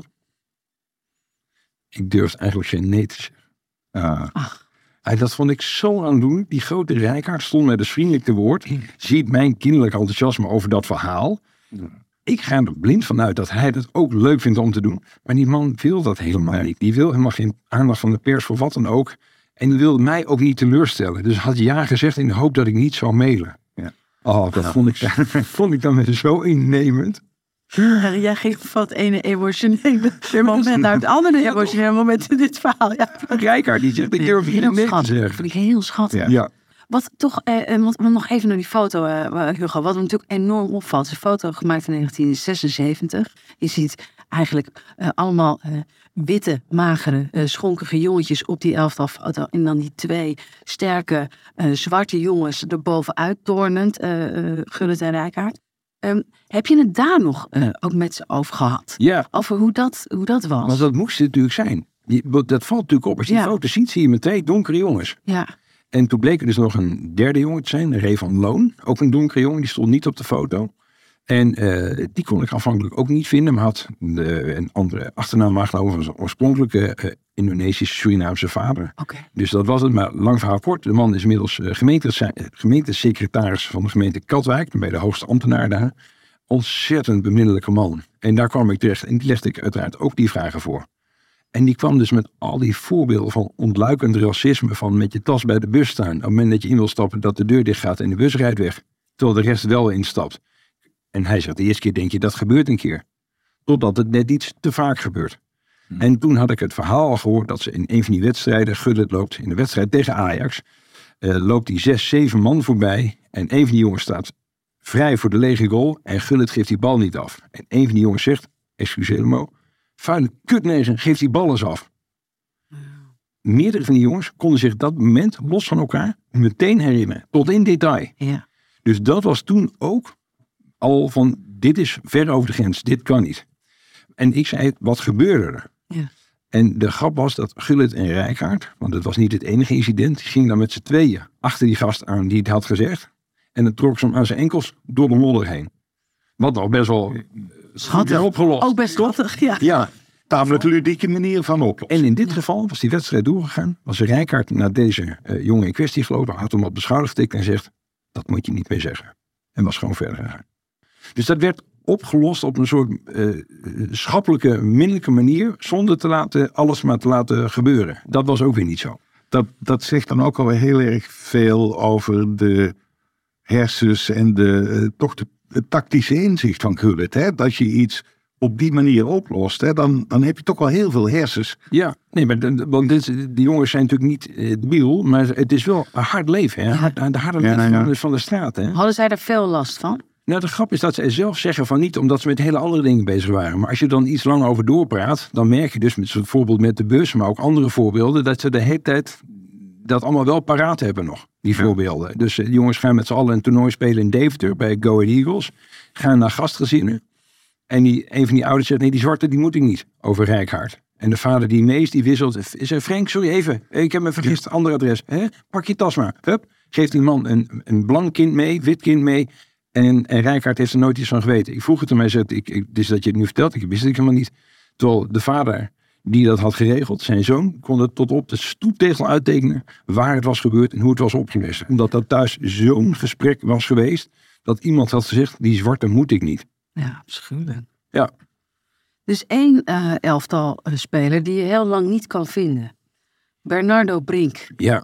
Ik durfde eigenlijk geen nee te zeggen. Uh, Ach. En dat vond ik zo aandoenlijk. Die grote Rijkaard stond mij dus vriendelijk te woord. Ziet mijn kinderlijk enthousiasme over dat verhaal. Ik ga er blind vanuit dat hij dat ook leuk vindt om te doen. Maar die man wil dat helemaal niet. Die wil helemaal geen aandacht van de pers voor wat dan ook. En die wilde mij ook niet teleurstellen. Dus had ja gezegd in de hoop dat ik niet zou mailen. Ja. Oh, dat ja. Vond, ik, vond ik dan weer zo innemend.
Ja, jij ging van het ene emotionele moment naar het andere emotionele moment in dit verhaal. Ja.
Rijkaard die zegt, ik durf hier niks te zeggen.
Vind ik heel schattig.
Ja.
Ja.
Wat toch, eh, eh, wat, nog even naar die foto, eh, Hugo. Wat me natuurlijk enorm opvalt. Het is een foto gemaakt in negentien zesenzeventig. Je ziet eigenlijk uh, allemaal uh, witte, magere, uh, schonkige jongetjes op die elftalfoto. En dan die twee sterke, uh, zwarte jongens erbovenuit tornend. Uh, uh, Gullit en Rijkaard. Um, heb je het daar nog uh, ook met ze over gehad?
Ja.
Over hoe dat, hoe dat was?
Want dat moest het natuurlijk zijn. Die, dat valt natuurlijk op. Als je
Ja.
die foto ziet, zie je met twee donkere jongens.
Ja.
En toen bleek er dus nog een derde jongen te zijn, Ray van Loon. Ook een donkere jongen, die stond niet op de foto. En uh, die kon ik aanvankelijk ook niet vinden, maar had de, een andere achternaam aangenomen van zijn oorspronkelijke uh, Indonesische Surinaamse vader.
Okay.
Dus dat was het, maar lang verhaal kort. De man is inmiddels uh, gemeente, gemeentesecretaris van de gemeente Katwijk, bij de hoogste ambtenaar daar. Ontzettend bemiddelijke man. En daar kwam ik terecht en die legde ik uiteraard ook die vragen voor. En die kwam dus met al die voorbeelden van ontluikend racisme, van met je tas bij de bus staan. Op het moment dat je in wil stappen, dat de deur dicht gaat en de bus rijdt weg. Terwijl de rest wel instapt. En hij zegt, de eerste keer denk je, dat gebeurt een keer. Totdat het net iets te vaak gebeurt. Hmm. En toen had ik het verhaal al gehoord dat ze in een van die wedstrijden, Gullit loopt in de wedstrijd tegen Ajax, uh, loopt die zes, zeven man voorbij. En een van die jongens staat vrij voor de lege goal en Gullit geeft die bal niet af. En een van die jongens zegt, excuseer me, vuile kutnezen, geeft die bal eens af. Meerdere van die jongens konden zich dat moment, los van elkaar, meteen herinneren. Tot in detail.
Ja.
Dus dat was toen ook al van, dit is ver over de grens, dit kan niet. En ik zei, wat gebeurde er?
Ja.
En de grap was dat Gullit en Rijkaard, want het was niet het enige incident, die gingen dan met z'n tweeën achter die gast aan die het had gezegd. En dan trok ze hem aan zijn enkels door de modder heen. Wat nog best wel
Schattig.
opgelost.
Ook best schattig, ja.
Ja.
Tamelijk ludieke manier van oplossen.
En in dit geval was die wedstrijd doorgegaan. Was Rijkaard naar deze uh, jongen in kwestie gelopen. Had hem op de schouder getikt en zegt, dat moet je niet meer zeggen. En was gewoon verder gegaan. Dus dat werd opgelost op een soort uh, schappelijke, minderlijke manier. Zonder te laten, alles maar te laten gebeuren. Dat was ook weer niet zo.
Dat, dat zegt dan ook alweer heel erg veel over de hersens en de, uh, toch de, de tactische inzicht van Gullit. Hè? Dat je iets op die manier oplost, hè? Dan, dan heb je toch wel heel veel hersens.
Ja, nee, maar de, want dit, die jongens zijn natuurlijk niet uh, debiel, maar het is wel een hard leven. Hè? Hard, de harde
Ja,
leven
ja.
van, van de straat. Hè?
Hadden zij daar veel last van?
Nou, de grap is dat ze zelf zeggen van niet, omdat ze met hele andere dingen bezig waren. Maar als je dan iets lang over doorpraat, dan merk je dus, met zo'n voorbeeld met de bus, maar ook andere voorbeelden, dat ze de hele tijd dat allemaal wel paraat hebben nog, die
Ja.
voorbeelden. Dus uh, die jongens gaan met z'n allen een toernooi spelen in Deventer bij Go Ahead Eagles. Gaan naar gastgezinnen. En die, een van die ouders zegt, nee, die zwarte die moet ik niet, over Rijkaard. En de vader die mee is, die wisselt. Zegt, Frank, sorry even, ik heb me vergist, ander adres. Hè? Pak je tas maar. Hup. Geeft die man een, een blank kind mee, wit kind mee. En, en Rijkaard heeft er nooit iets van geweten. Ik vroeg het hem, hij zei, ik, ik, dus dat je het nu vertelt, ik wist het helemaal niet. Terwijl de vader die dat had geregeld, zijn zoon, kon het tot op de stoeptegel uittekenen waar het was gebeurd en hoe het was opgelost. Omdat dat thuis zo'n gesprek was geweest, dat iemand had gezegd, die zwarte moet ik niet.
Ja, afschuwelijk.
Ja.
Dus één uh, elftal uh, speler die je heel lang niet kan vinden. Bernardo Brink.
Ja.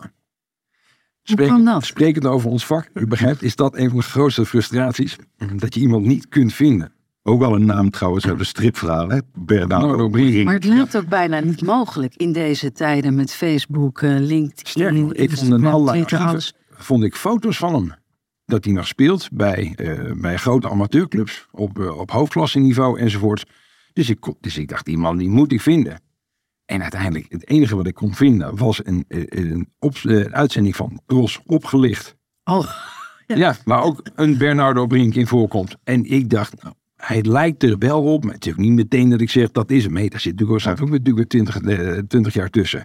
Hoe kan dat?
Sprekend over ons vak, u begrijpt, is dat een van de grootste frustraties. Dat je iemand niet kunt vinden.
Ook wel een naam trouwens uit de stripverhaal, hè? Bernardo Brink.
Maar het lijkt ook bijna niet mogelijk in deze tijden met Facebook, uh, LinkedIn,
Sterker, ik vond in
Instagram,
allerlei
Twitter,
archieven,
alles.
vond ik foto's van hem. Dat hij nog speelt bij, uh, bij grote amateurclubs op, uh, op hoofdklasseniveau enzovoort. Dus ik, kon- dus ik dacht, die man die moet ik vinden. En uiteindelijk, het enige wat ik kon vinden was een, een, een op, uh, uitzending van Tros Opgelicht.
Oh,
Ja. ja, waar ook een Bernardo Brink in voorkomt. En ik dacht, nou, hij lijkt er wel op, maar het is ook niet meteen dat ik zeg, dat is hem. Nee, daar zit natuurlijk, staat ook natuurlijk twintig, twintig jaar tussen.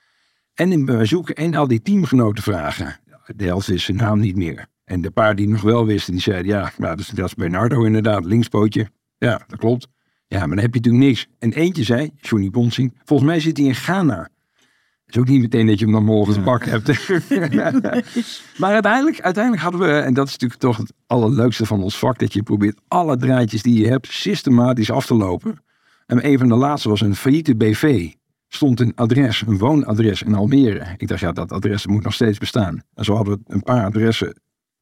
En in bij zoeken en al die teamgenoten vragen. De helft wist zijn naam niet meer. En de paar die nog wel wisten, die zeiden, ja, nou, dat, is, dat is Bernardo inderdaad, linkspootje. Ja, dat klopt. Ja, maar dan heb je natuurlijk niks. En eentje zei, Johnny Bonsing, volgens mij zit hij in Ghana. Het is ook niet meteen dat je hem dan morgen te pak hebt. Maar uiteindelijk, uiteindelijk hadden we, en dat is natuurlijk toch het allerleukste van ons vak, dat je probeert alle draadjes die je hebt systematisch af te lopen. En een van de laatste was een failliete B V. Stond een adres, een woonadres in Almere. Ik dacht, ja, dat adres moet nog steeds bestaan. En zo hadden we een paar adressen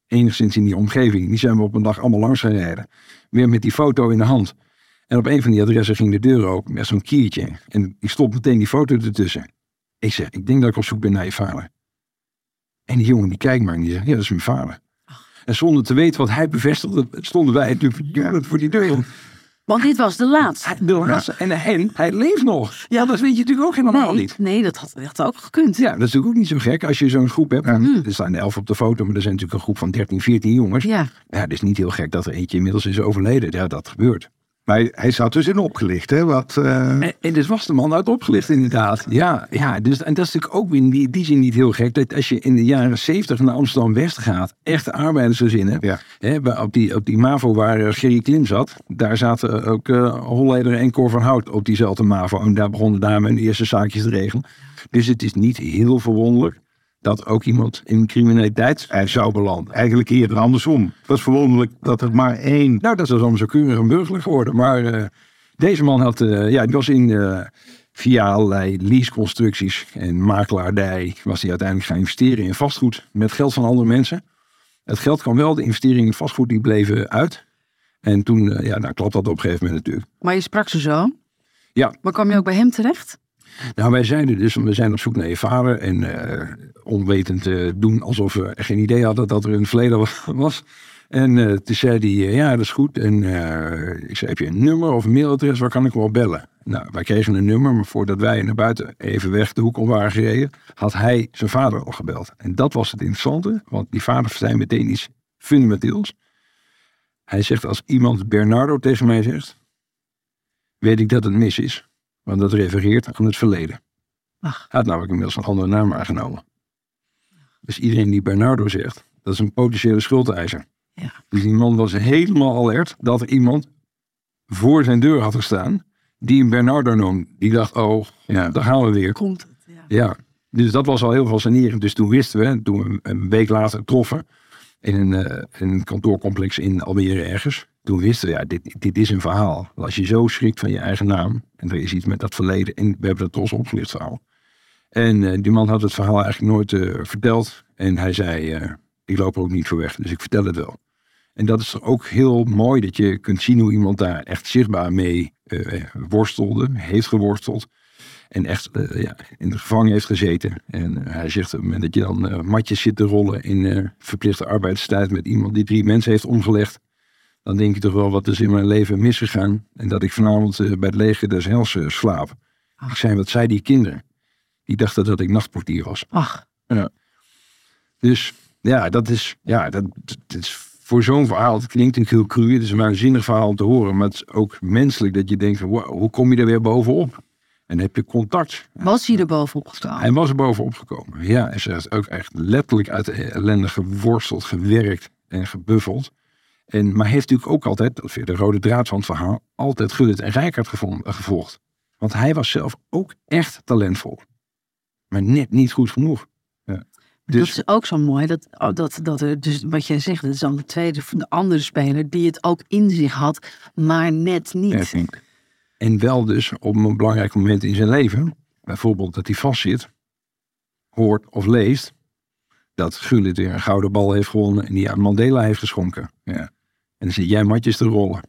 enigszins in die omgeving. Die zijn we op een dag allemaal langs gaan rijden. Weer met die foto in de hand. En op een van die adressen ging de deur open met zo'n kiertje. En ik stop meteen die foto ertussen. Ik zeg, ik denk dat ik op zoek ben naar je vader. En die jongen die kijkt maar en die zegt, ja, dat is mijn vader. En zonder te weten wat hij bevestigde, stonden wij natuurlijk voor die deur.
Want dit was de laatste.
Hij, de laatste. En, en hij leeft nog. Ja, dat weet je natuurlijk ook helemaal
Nee,
niet.
nee, dat had, dat had ook gekund.
Ja, dat is natuurlijk ook niet zo gek. Als je zo'n groep hebt, er staan elf op de foto, maar er zijn natuurlijk een groep van dertien, veertien jongens.
Ja.
Ja, het is niet heel gek dat er eentje inmiddels is overleden. Ja, dat gebeurt.
Maar hij, hij zat dus in opgelicht, hè? Wat, uh...
En, en dus was de man uit opgelicht inderdaad. Ja, ja dus, en dat is natuurlijk ook in die, die zin niet heel gek. Dat als je in de jaren zeventig naar Amsterdam-West gaat, echte arbeidersgezinnen.
Ja.
Hè, bij- op, die, op die MAVO waar uh, Gerry Klim zat, daar zaten ook uh, Holleder en Cor van Hout op diezelfde MAVO. En daar begonnen daar hun eerste zaakjes te regelen. Dus het is niet heel verwonderlijk dat ook iemand in criminaliteit zou belanden.
Eigenlijk eerder andersom. Het was verwonderlijk dat er maar één...
Nou, dat is allemaal zo keurig en burgerlijk geworden. Maar uh, deze man had, uh, ja, die was in, uh, via allerlei leaseconstructies en makelaardij, was hij uiteindelijk gaan investeren in vastgoed met geld van andere mensen. Het geld kwam wel, de investeringen in vastgoed die bleven uit. En toen, uh, ja, nou klopt dat op een gegeven moment natuurlijk.
Maar je sprak ze zo.
Ja.
Maar kwam je ook bij hem terecht?
Nou, wij zeiden dus, we zijn op zoek naar je vader. En uh, onwetend uh, doen alsof we geen idee hadden dat er een verleden was. En uh, toen zei hij, uh, ja, dat is goed. En uh, ik zei, heb je een nummer of een mailadres, waar kan ik wel bellen? Nou, wij kregen een nummer, maar voordat wij naar buiten even weg de hoek om waren gereden, had hij zijn vader al gebeld. En dat was het interessante, want die vader zei meteen iets fundamenteels. Hij zegt, als iemand Bernardo tegen mij zegt, weet ik dat het mis is. Want dat refereert aan het verleden.
Ach.
Hij had namelijk inmiddels een andere naam aangenomen. Dus iedereen die Bernardo zegt, dat is een potentiële schuldeiser.
Ja.
Dus die man was helemaal alert dat er iemand voor zijn deur had gestaan die een Bernardo noemde. Die dacht, oh, ja, daar gaan we weer.
Komt het, ja.
Ja, dus dat was al heel fascinerend. Dus toen wisten we, toen we een week later troffen in een, uh, in een kantoorcomplex in Almere ergens. Toen wisten we, ja, dit, dit is een verhaal. Als je zo schrikt van je eigen naam en er is iets met dat verleden. En we hebben dat trots opgelicht verhaal. En uh, die man had het verhaal eigenlijk nooit uh, verteld. En hij zei, uh, ik loop er ook niet voor weg, dus ik vertel het wel. En dat is ook heel mooi dat je kunt zien hoe iemand daar echt zichtbaar mee uh, worstelde, heeft geworsteld. En echt uh, ja, in de gevangen heeft gezeten. En uh, hij zegt op het moment dat je dan uh, matjes zit te rollen in uh, verplichte arbeidstijd met iemand die drie mensen heeft omgelegd. Dan denk je toch wel, wat is in mijn leven misgegaan. En dat ik vanavond uh, bij het leger des Hels uh, slaap.
Ach.
Ik zei, wat zei die kinderen? Die dachten dat ik nachtportier was.
Ach,
Ja. Dus ja, dat is, ja, dat, dat is voor zo'n verhaal, het klinkt natuurlijk heel cru, het is een waanzinnig verhaal om te horen, maar het is ook menselijk dat je denkt, wow, hoe kom je er weer bovenop? En heb je contact.
was hij er bovenop gekomen?
Hij was er bovenop gekomen. Ja, en ze heeft ook echt letterlijk uit de ellende geworsteld, gewerkt en gebuffeld. En, maar heeft natuurlijk ook altijd, dat vind ik de rode draad van het verhaal, altijd Gullit en Rijkaard gevonden, gevolgd. Want hij was zelf ook echt talentvol. Maar net niet goed genoeg. Ja. Dus,
Dat is ook zo mooi, dat, dat, dat er, dus wat jij zegt, dat is dan de tweede, de andere speler die het ook in zich had, maar net niet.
Ja, en wel dus op een belangrijk moment in zijn leven, bijvoorbeeld dat hij vastzit, hoort of leest, dat Gullit weer een gouden bal heeft gewonnen en die aan Mandela heeft geschonken. Ja. En dan zit jij matjes te rollen.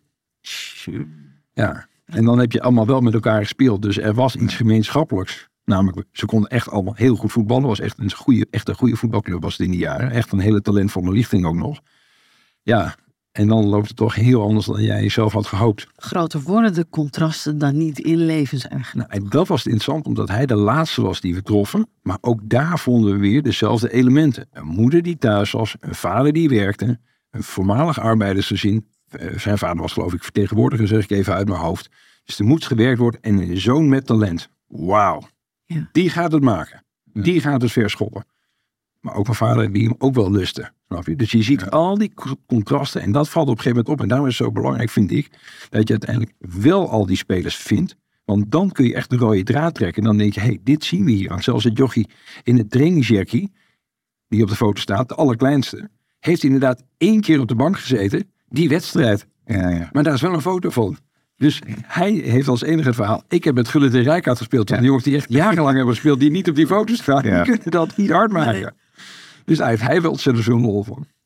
Ja. En dan heb je allemaal wel met elkaar gespeeld, dus er was iets gemeenschappelijks. Namelijk, ze konden echt allemaal heel goed voetballen. Het was echt een goede, echt een goede voetbalclub was het in die jaren. Echt een hele talentvolle lichting ook nog. Ja, en dan loopt het toch heel anders dan jij jezelf had gehoopt.
Groter worden de contrasten dan niet in levenseigenen.
Nou, en dat was interessant, omdat hij de laatste was die we troffen. Maar ook daar vonden we weer dezelfde elementen. Een moeder die thuis was, een vader die werkte, een voormalig arbeidersgezin. Zijn vader was geloof ik vertegenwoordiger, zeg ik even uit mijn hoofd. Dus er moet gewerkt worden en een zoon met talent. Wauw.
Ja.
Die gaat het maken. Die gaat het verschoppen. Maar ook een vader die hem ook wel lustte. Snap je? Dus je ziet ja. al die contrasten. En dat valt op een gegeven moment op. En daarom is het zo belangrijk, vind ik, dat je uiteindelijk wel al die spelers vindt. Want dan kun je echt de rode draad trekken. En dan denk je, hé, hey, dit zien we hier. Want zelfs het jochie in het trainingsjerkie, die op de foto staat, de allerkleinste, heeft inderdaad één keer op de bank gezeten. Die wedstrijd.
Ja, ja.
Maar daar is wel een foto van. Dus hij heeft als enige het verhaal. Ik heb met Gullit en Rijkaard gespeeld. Ja. De jongens die echt jarenlang hebben gespeeld. Die niet op die foto's staan. Ja. Die kunnen dat niet hard maken. Nee. Dus daar heeft hij wel ontzettend veel lol van.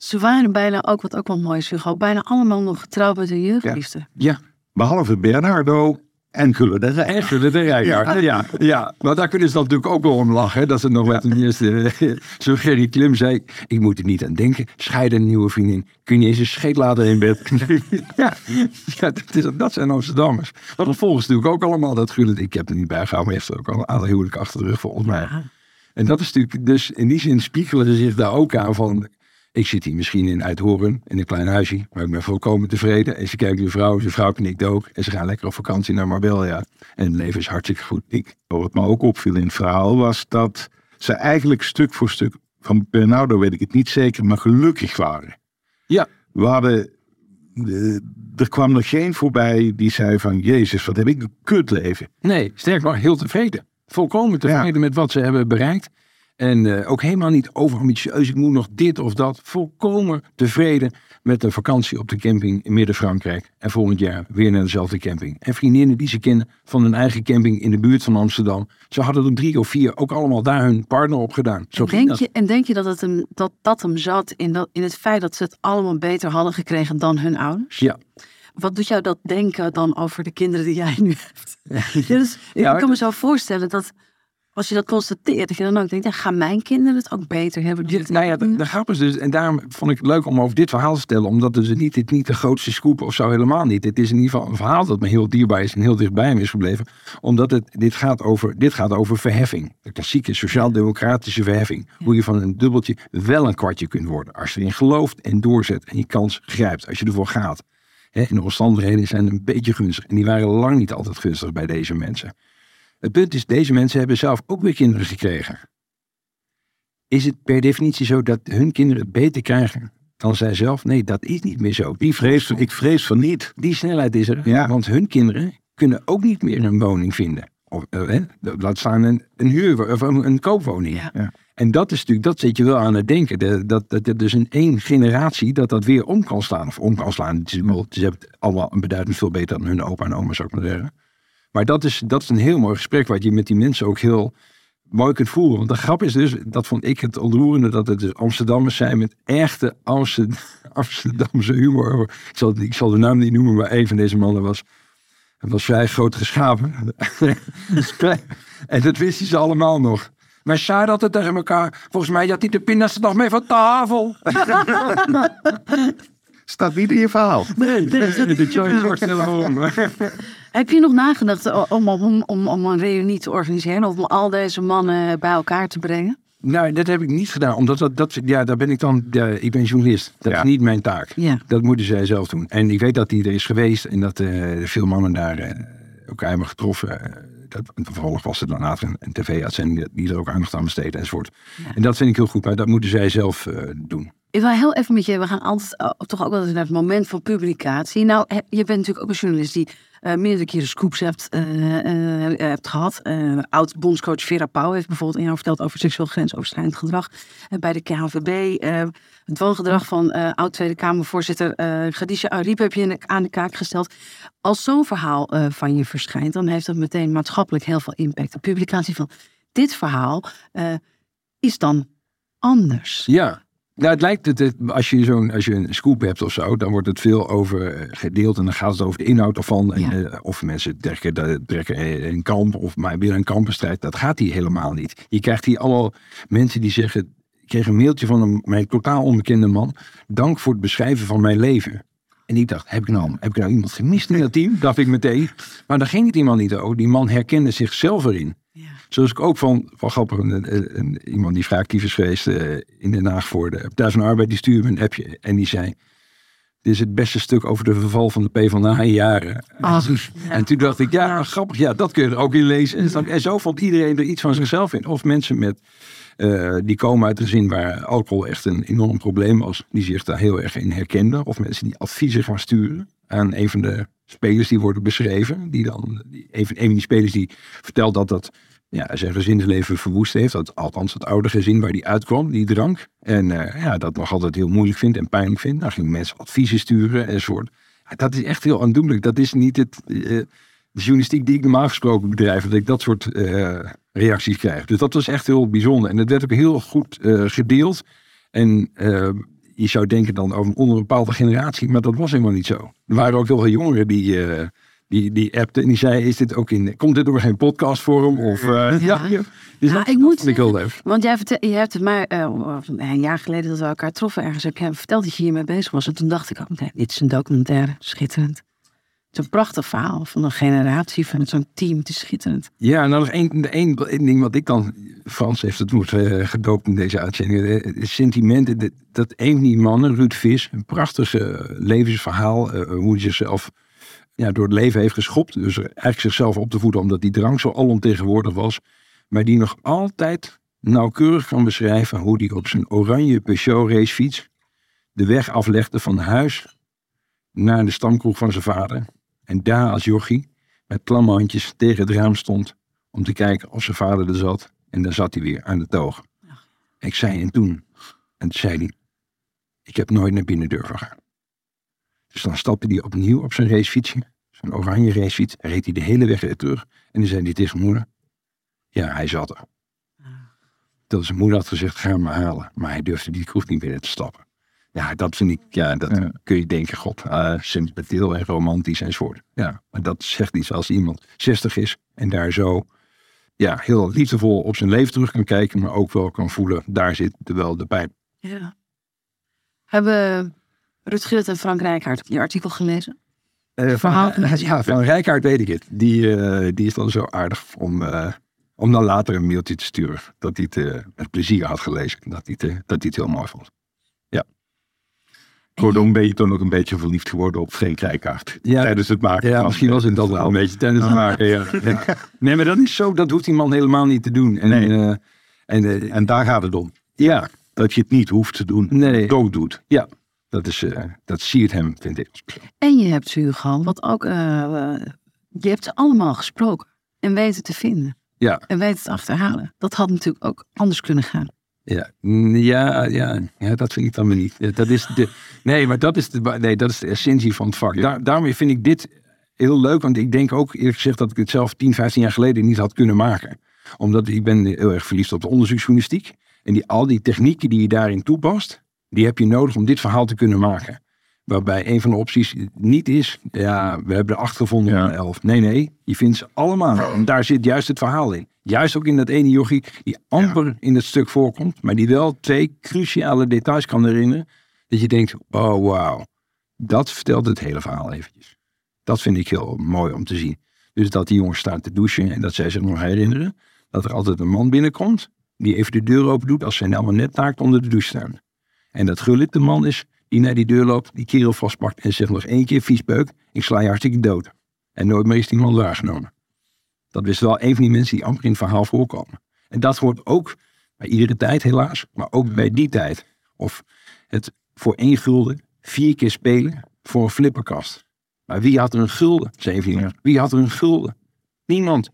Ze waren bijna ook, wat ook wel mooi is, Hugo, bijna allemaal nog getrouwd met hun jeugdliefde.
Ja,
Behalve Bernardo en Gulle de Rijk.
en Gulle de Rijkaard. Ja. Ja, ja, maar daar kunnen ze dan natuurlijk ook wel om lachen. Hè? Dat ze nog met een eerste, zo Gerry Klim zei, ik moet er niet aan denken. Scheiden een nieuwe vriendin. Kun je eens een scheet laten in bed? ja, ja dat, is, dat zijn Amsterdammers. Maar dat volgens natuurlijk ook allemaal dat Gulle. Ik heb er niet bij gehouden, maar heeft ook al een aantal huwelijken achter de rug volgens mij.
Ja.
En dat is natuurlijk, dus in die zin spiegelen ze zich daar ook aan van. Ik zit hier misschien in Uithoren, in een klein huisje, maar ik ben volkomen tevreden. En ze kijkt naar de vrouw, zijn vrouw knikt ook. En ze gaan lekker op vakantie naar Marbella. En het leven is hartstikke goed.
Ik, wat me ook opviel in het verhaal was dat ze eigenlijk stuk voor stuk, van Bernardo weet ik het niet zeker, maar gelukkig waren.
Ja.
We hadden, uh, er kwam er geen voorbij die zei van, Jezus, wat heb ik een kutleven.
Nee, sterk nog, heel tevreden. Volkomen tevreden
Ja.
met wat ze hebben bereikt. En uh, ook helemaal niet overambitieus. Ik moet nog dit of dat. Volkomen tevreden met een vakantie op de camping in Midden-Frankrijk. En volgend jaar weer naar dezelfde camping. En vriendinnen die ze kennen van hun eigen camping in de buurt van Amsterdam. Ze hadden er drie of vier ook allemaal daar hun partner op gedaan. Zo
En
ging
denk,
dat.
je, en denk je dat het hem, dat, dat hem zat in, dat, in het feit dat ze het allemaal beter hadden gekregen dan hun ouders?
Ja.
Wat doet jou dat denken dan over de kinderen die jij nu hebt? Ja, dus, ik
Ja,
kan me zo voorstellen dat als je dat constateert, dat je dan ook denkt, ja, gaan mijn kinderen het ook beter hebben?
Ja, nou ja, de, de grap is dus, en daarom vond ik het leuk om over dit verhaal te stellen, omdat het dus niet, het niet de grootste scoop of zo, helemaal niet. Het is in ieder geval een verhaal dat me heel dierbaar is en heel dichtbij me is gebleven, omdat het, dit, gaat over, dit gaat over verheffing. De klassieke sociaal-democratische verheffing. Ja. Hoe je van een dubbeltje wel een kwartje kunt worden. Als je erin gelooft en doorzet en je kans grijpt, als je ervoor gaat. He, en de omstandigheden zijn een beetje gunstig. En die waren lang niet altijd gunstig bij deze mensen. Het punt is, deze mensen hebben zelf ook weer kinderen gekregen. Is het per definitie zo dat hun kinderen het beter krijgen dan zij zelf? Nee, dat is niet meer zo. Die,
Vrees, ik vrees van niet.
die snelheid is er,
Ja.
want hun kinderen kunnen ook niet meer een woning vinden. Of, uh, laat staan een, een huur of een, een koopwoning.
Ja.
Ja.
En dat is natuurlijk, dat zit je wel aan het denken. De, dat, dat er dus in één generatie dat dat weer om kan slaan. Of om kan slaan. Het is wel, ze hebben het allemaal beduidend veel beter dan hun opa en oma, zou ik maar zeggen. Maar dat is, dat is een heel mooi gesprek wat je met die mensen ook heel mooi kunt voeren. Want de grap is dus, dat vond ik het ontroerende, dat het dus Amsterdammers zijn met echte Amsterdam, Amsterdamse humor. Ik zal, ik zal de naam niet noemen, maar een van deze mannen was, was vrij groot geschapen. En dat wisten ze allemaal nog. Maar zei dat het tegen elkaar, volgens mij had hij de pindas er nog mee van tafel.
Staat niet in je verhaal.
Nee, de Joyce wordt sneller om.
Heb je nog nagedacht om, om, om, om een reunie te organiseren? Of om al deze mannen bij elkaar te brengen?
Nou, dat heb ik niet gedaan. Omdat dat, dat ja, daar ben ik dan, ja, ik ben journalist. Dat
Ja.
is niet mijn taak.
Ja.
Dat moeten zij zelf doen. En ik weet dat die er is geweest en dat uh, veel mannen daar uh, elkaar hebben getroffen. Uh, dat, vervolgens was er dan later een, een tv-uitzending die er ook aandacht aan besteedde enzovoort. Ja. En dat vind ik heel goed, maar dat moeten zij zelf uh, doen.
Ik wil heel even met je, we gaan altijd uh, toch ook wel eens naar het moment van publicatie. Nou, he, je bent natuurlijk ook een journalist die uh, meerdere keren scoops hebt, uh, uh, hebt gehad. Uh, Oud-bondscoach Vera Pauw heeft bijvoorbeeld in jou verteld over seksueel grensoverschrijdend gedrag. Uh, bij de K N V B, uh, het woongedrag van uh, oud-Tweede Kamervoorzitter uh, Khadija Ariep heb je aan de kaak gesteld. Als zo'n verhaal uh, van je verschijnt, dan heeft dat meteen maatschappelijk heel veel impact. De publicatie van dit verhaal uh, is dan anders.
Ja. Nou, het lijkt het, het als je zo'n, als je een scoop hebt of zo, dan wordt het veel over gedeeld en dan gaat het over de inhoud ervan. Ja. En, uh, of mensen trekken, trekken een kamp of maar weer een kampenstrijd. Dat gaat hier helemaal niet. Je krijgt hier allemaal mensen die zeggen, ik kreeg een mailtje van een, mijn totaal onbekende man. Dank voor het beschrijven van mijn leven. En ik dacht, heb ik nou, heb ik nou iemand gemist in dat team? Dacht ik meteen. Maar daar ging het iemand niet over. Die man herkende zichzelf erin. Ja. Zoals ik ook van, van grappig, een, een, een, iemand die vrij actief is geweest uh, in Den Haag voor de Partij van de Arbeid, die stuurde me een appje en die zei, dit is het beste stuk over de verval van de PvdA in jaren.
Ah,
en, ja. en toen dacht ik, ja, grappig, ja, dat kun je er ook in lezen. En, en zo vond iedereen er iets van zichzelf in. Of mensen met, uh, die komen uit een gezin waar alcohol echt een enorm probleem was, die zich daar heel erg in herkenden. Of mensen die adviezen gaan sturen aan een van de spelers die worden beschreven. Die dan, die, een, van, een van die spelers die vertelt dat dat ja, zijn gezinsleven verwoest heeft. Dat, althans het oude gezin waar die uitkwam, die drank. En uh, ja, dat nog altijd heel moeilijk vindt en pijnlijk vindt. Dan gingen mensen adviezen sturen enzovoort. Ja, dat is echt heel aandoenlijk. Dat is niet het, uh, de journalistiek die ik normaal gesproken bedrijf. Dat ik dat soort uh, reacties krijg. Dus dat was echt heel bijzonder. En dat werd ook heel goed uh, gedeeld. En uh, je zou denken dan over onder een bepaalde generatie, maar dat was helemaal niet zo. Er waren ook heel veel jongeren die, uh, die, die appten en die zeiden, is dit ook in, komt dit door geen podcastforum? Of, uh,
Ja.
ja, ja. Dus
Ja,
dat,
ik
dat
moet
vond ik heel leuk.
Want jij vertel, je hebt het mij uh, een jaar geleden dat we elkaar troffen ergens, heb jij verteld dat je hiermee bezig was. En toen dacht ik, oh, nee, dit is een documentaire, schitterend. Het is een prachtig verhaal van een generatie, van zo'n team, het is schitterend.
Ja, nou nog één, één, één ding wat ik dan, Frans heeft het woord uh, gedoopt in deze uitzending, uh, sentimenten, dat, dat een van die mannen, Ruud Vis, een prachtig uh, levensverhaal, uh, hoe hij zichzelf ja, door het leven heeft geschopt, dus eigenlijk zichzelf op te voeden omdat die drank zo alomtegenwoordig was, maar die nog altijd nauwkeurig kan beschrijven hoe hij op zijn oranje Peugeot racefiets de weg aflegde van huis naar de stamkroeg van zijn vader. En daar als jochie met klamme handjes tegen het raam stond om te kijken of zijn vader er zat. En daar zat hij weer aan de toog. Ik zei en toen. En toen zei hij, ik heb nooit naar binnen durven gaan. Dus dan stapte hij opnieuw op zijn racefietsje. Zijn oranje racefiets. En reed hij de hele weg weer terug. En dan zei hij tegen moeder, ja, hij zat er. Dat zijn moeder had gezegd, ga hem maar halen. Maar hij durfde die kroeg niet binnen te stappen. Ja, dat vind ik, ja, dat ja. kun je denken, god, uh, sentimenteel en romantisch enzovoort. Ja, maar dat zegt iets als iemand zestig is en daar zo, ja, heel liefdevol op zijn leven terug kan kijken, maar ook wel kan voelen, daar zit er wel de pijn.
Ja. Hebben Ruud Gullit en Frank Rijkaard je artikel gelezen?
Uh, Verhaal? Van, ja, van Rijkaard weet ik het. Die, uh, die is dan zo aardig om, uh, om dan later een mailtje te sturen. Dat hij het uh, met plezier had gelezen. Dat hij het, uh, dat hij het heel mooi vond. Ja.
Kortom ben je toch nog een beetje verliefd geworden op Frank Rijkaard.
Ja,
tijdens het maken.
Ja,
van,
misschien was het dat wel een beetje tijdens het maken. Ja. Ja. Nee, maar dat is zo. Dat hoeft die man helemaal niet te doen. En,
nee.
uh, en, uh,
en daar gaat het om.
Ja.
Dat je het niet hoeft te doen.
Nee.
Toch doet.
Ja. Dat, is, uh, dat siert hem, vind ik.
En je hebt ze, Hugo, wat ook, uh, uh, je hebt ze allemaal gesproken en weten te vinden.
Ja.
En weten te achterhalen. Dat had natuurlijk ook anders kunnen gaan.
Ja, ja, ja, ja, dat vind ik dan weer niet. Dat is de, nee, maar dat is de, nee, dat is de essentie van het vak. Daar, daarmee vind ik dit heel leuk, want ik denk ook eerlijk gezegd dat ik het zelf tien, vijftien jaar geleden niet had kunnen maken. Omdat ik ben heel erg verliefd op de onderzoeksjournalistiek. En die, al die technieken die je daarin toepast, die heb je nodig om dit verhaal te kunnen maken. Waarbij een van de opties niet is, ja, we hebben er acht gevonden van ja. elf. Nee, nee, je vindt ze allemaal. En daar zit juist het verhaal in. Juist ook in dat ene jochie die amper ja. in het stuk voorkomt, maar die wel twee cruciale details kan herinneren. Dat je denkt, oh wauw, dat vertelt het hele verhaal eventjes. Dat vind ik heel mooi om te zien. Dus dat die jongens staan te douchen en dat zij zich nog herinneren dat er altijd een man binnenkomt die even de deur open doet als zij nou maar net naakt onder de douche staan. En dat Gullit de man is die naar die deur loopt, die kerel vastpakt en zegt nog één keer viespeuk, ik sla je hartstikke dood. En nooit meer is die man waargenomen. Dat is wel een van die mensen die amper in het verhaal voorkomen. En dat hoort ook bij iedere tijd helaas, maar ook bij die tijd. Of het voor één gulden vier keer spelen voor een flipperkast. Maar wie had er een gulden? zeventien jaar. Wie had er een gulden? Niemand.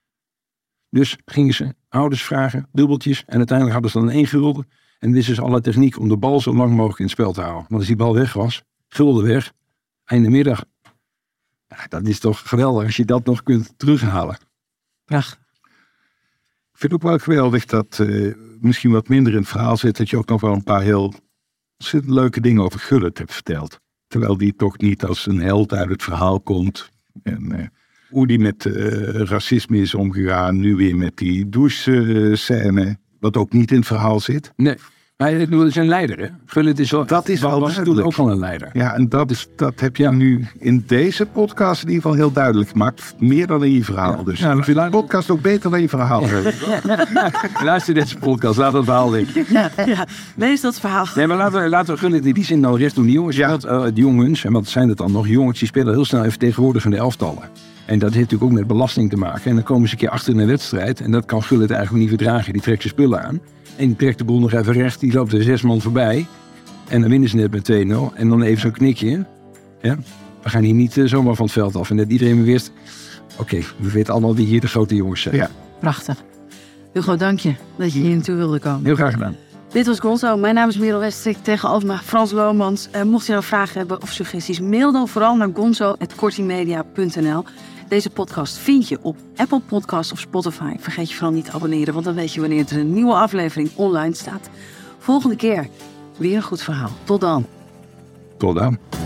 Dus gingen ze ouders vragen, dubbeltjes, en uiteindelijk hadden ze dan één gulden. En wisten ze alle techniek om de bal zo lang mogelijk in het spel te houden. Want als die bal weg was, gulden weg, einde middag. Ja, dat is toch geweldig als je dat nog kunt terughalen.
Prachtig.
Ik vind het ook wel geweldig dat uh, misschien wat minder in het verhaal zit. Dat je ook nog wel een paar heel ontzettend leuke dingen over Gullit hebt verteld. Terwijl die toch niet als een held uit het verhaal komt. En uh, hoe die met uh, racisme is omgegaan. Nu weer met die douche-scène. Uh, wat ook niet in het verhaal zit.
Nee. Hij is een leider, hè? Gullit is wel,
dat is wel
was toen ook al een leider.
Ja, en dat, is, dat heb je ja. nu in deze podcast in ieder geval heel duidelijk gemaakt. Meer dan in je verhaal. Ja. Dus ja, ik vind de podcast ook beter dan je verhaal.
Ja. Luister deze podcast, laat het verhaal liggen.
Ja, ja, lees dat verhaal.
Nee, maar laten we, laten we Gullit in die zin nou recht doen. Die jongens, ja. wat, uh, die jongens, en wat zijn het dan nog? Jongens die spelen heel snel even vertegenwoordigende elftallen. En dat heeft natuurlijk ook met belasting te maken. En dan komen ze een keer achter in een wedstrijd. En dat kan Gullit eigenlijk niet verdragen. Die trekt zijn spullen aan. En die trekt de boel nog even recht. Die loopt er zes man voorbij. En dan winnen ze net met twee nul. En dan even zo'n knikje. Ja? We gaan hier niet uh, zomaar van het veld af. En dat iedereen wist. Oké, okay, we weten allemaal wie hier de grote jongens zijn.
Ja. Prachtig. Hugo, dank je dat je hier naartoe wilde komen.
Heel graag gedaan.
Dit was Gonzo. Mijn naam is Merel Westrik. Tegenover me Frans Lomans. Uh, mocht je nou vragen hebben of suggesties, mail dan vooral naar gonzo apenstaartje kortimedia punt n l. Deze podcast vind je op Apple Podcasts of Spotify. Vergeet je vooral niet te abonneren, want dan weet je wanneer er een nieuwe aflevering online staat. Volgende keer Weer een goed verhaal. Tot dan.
Tot dan.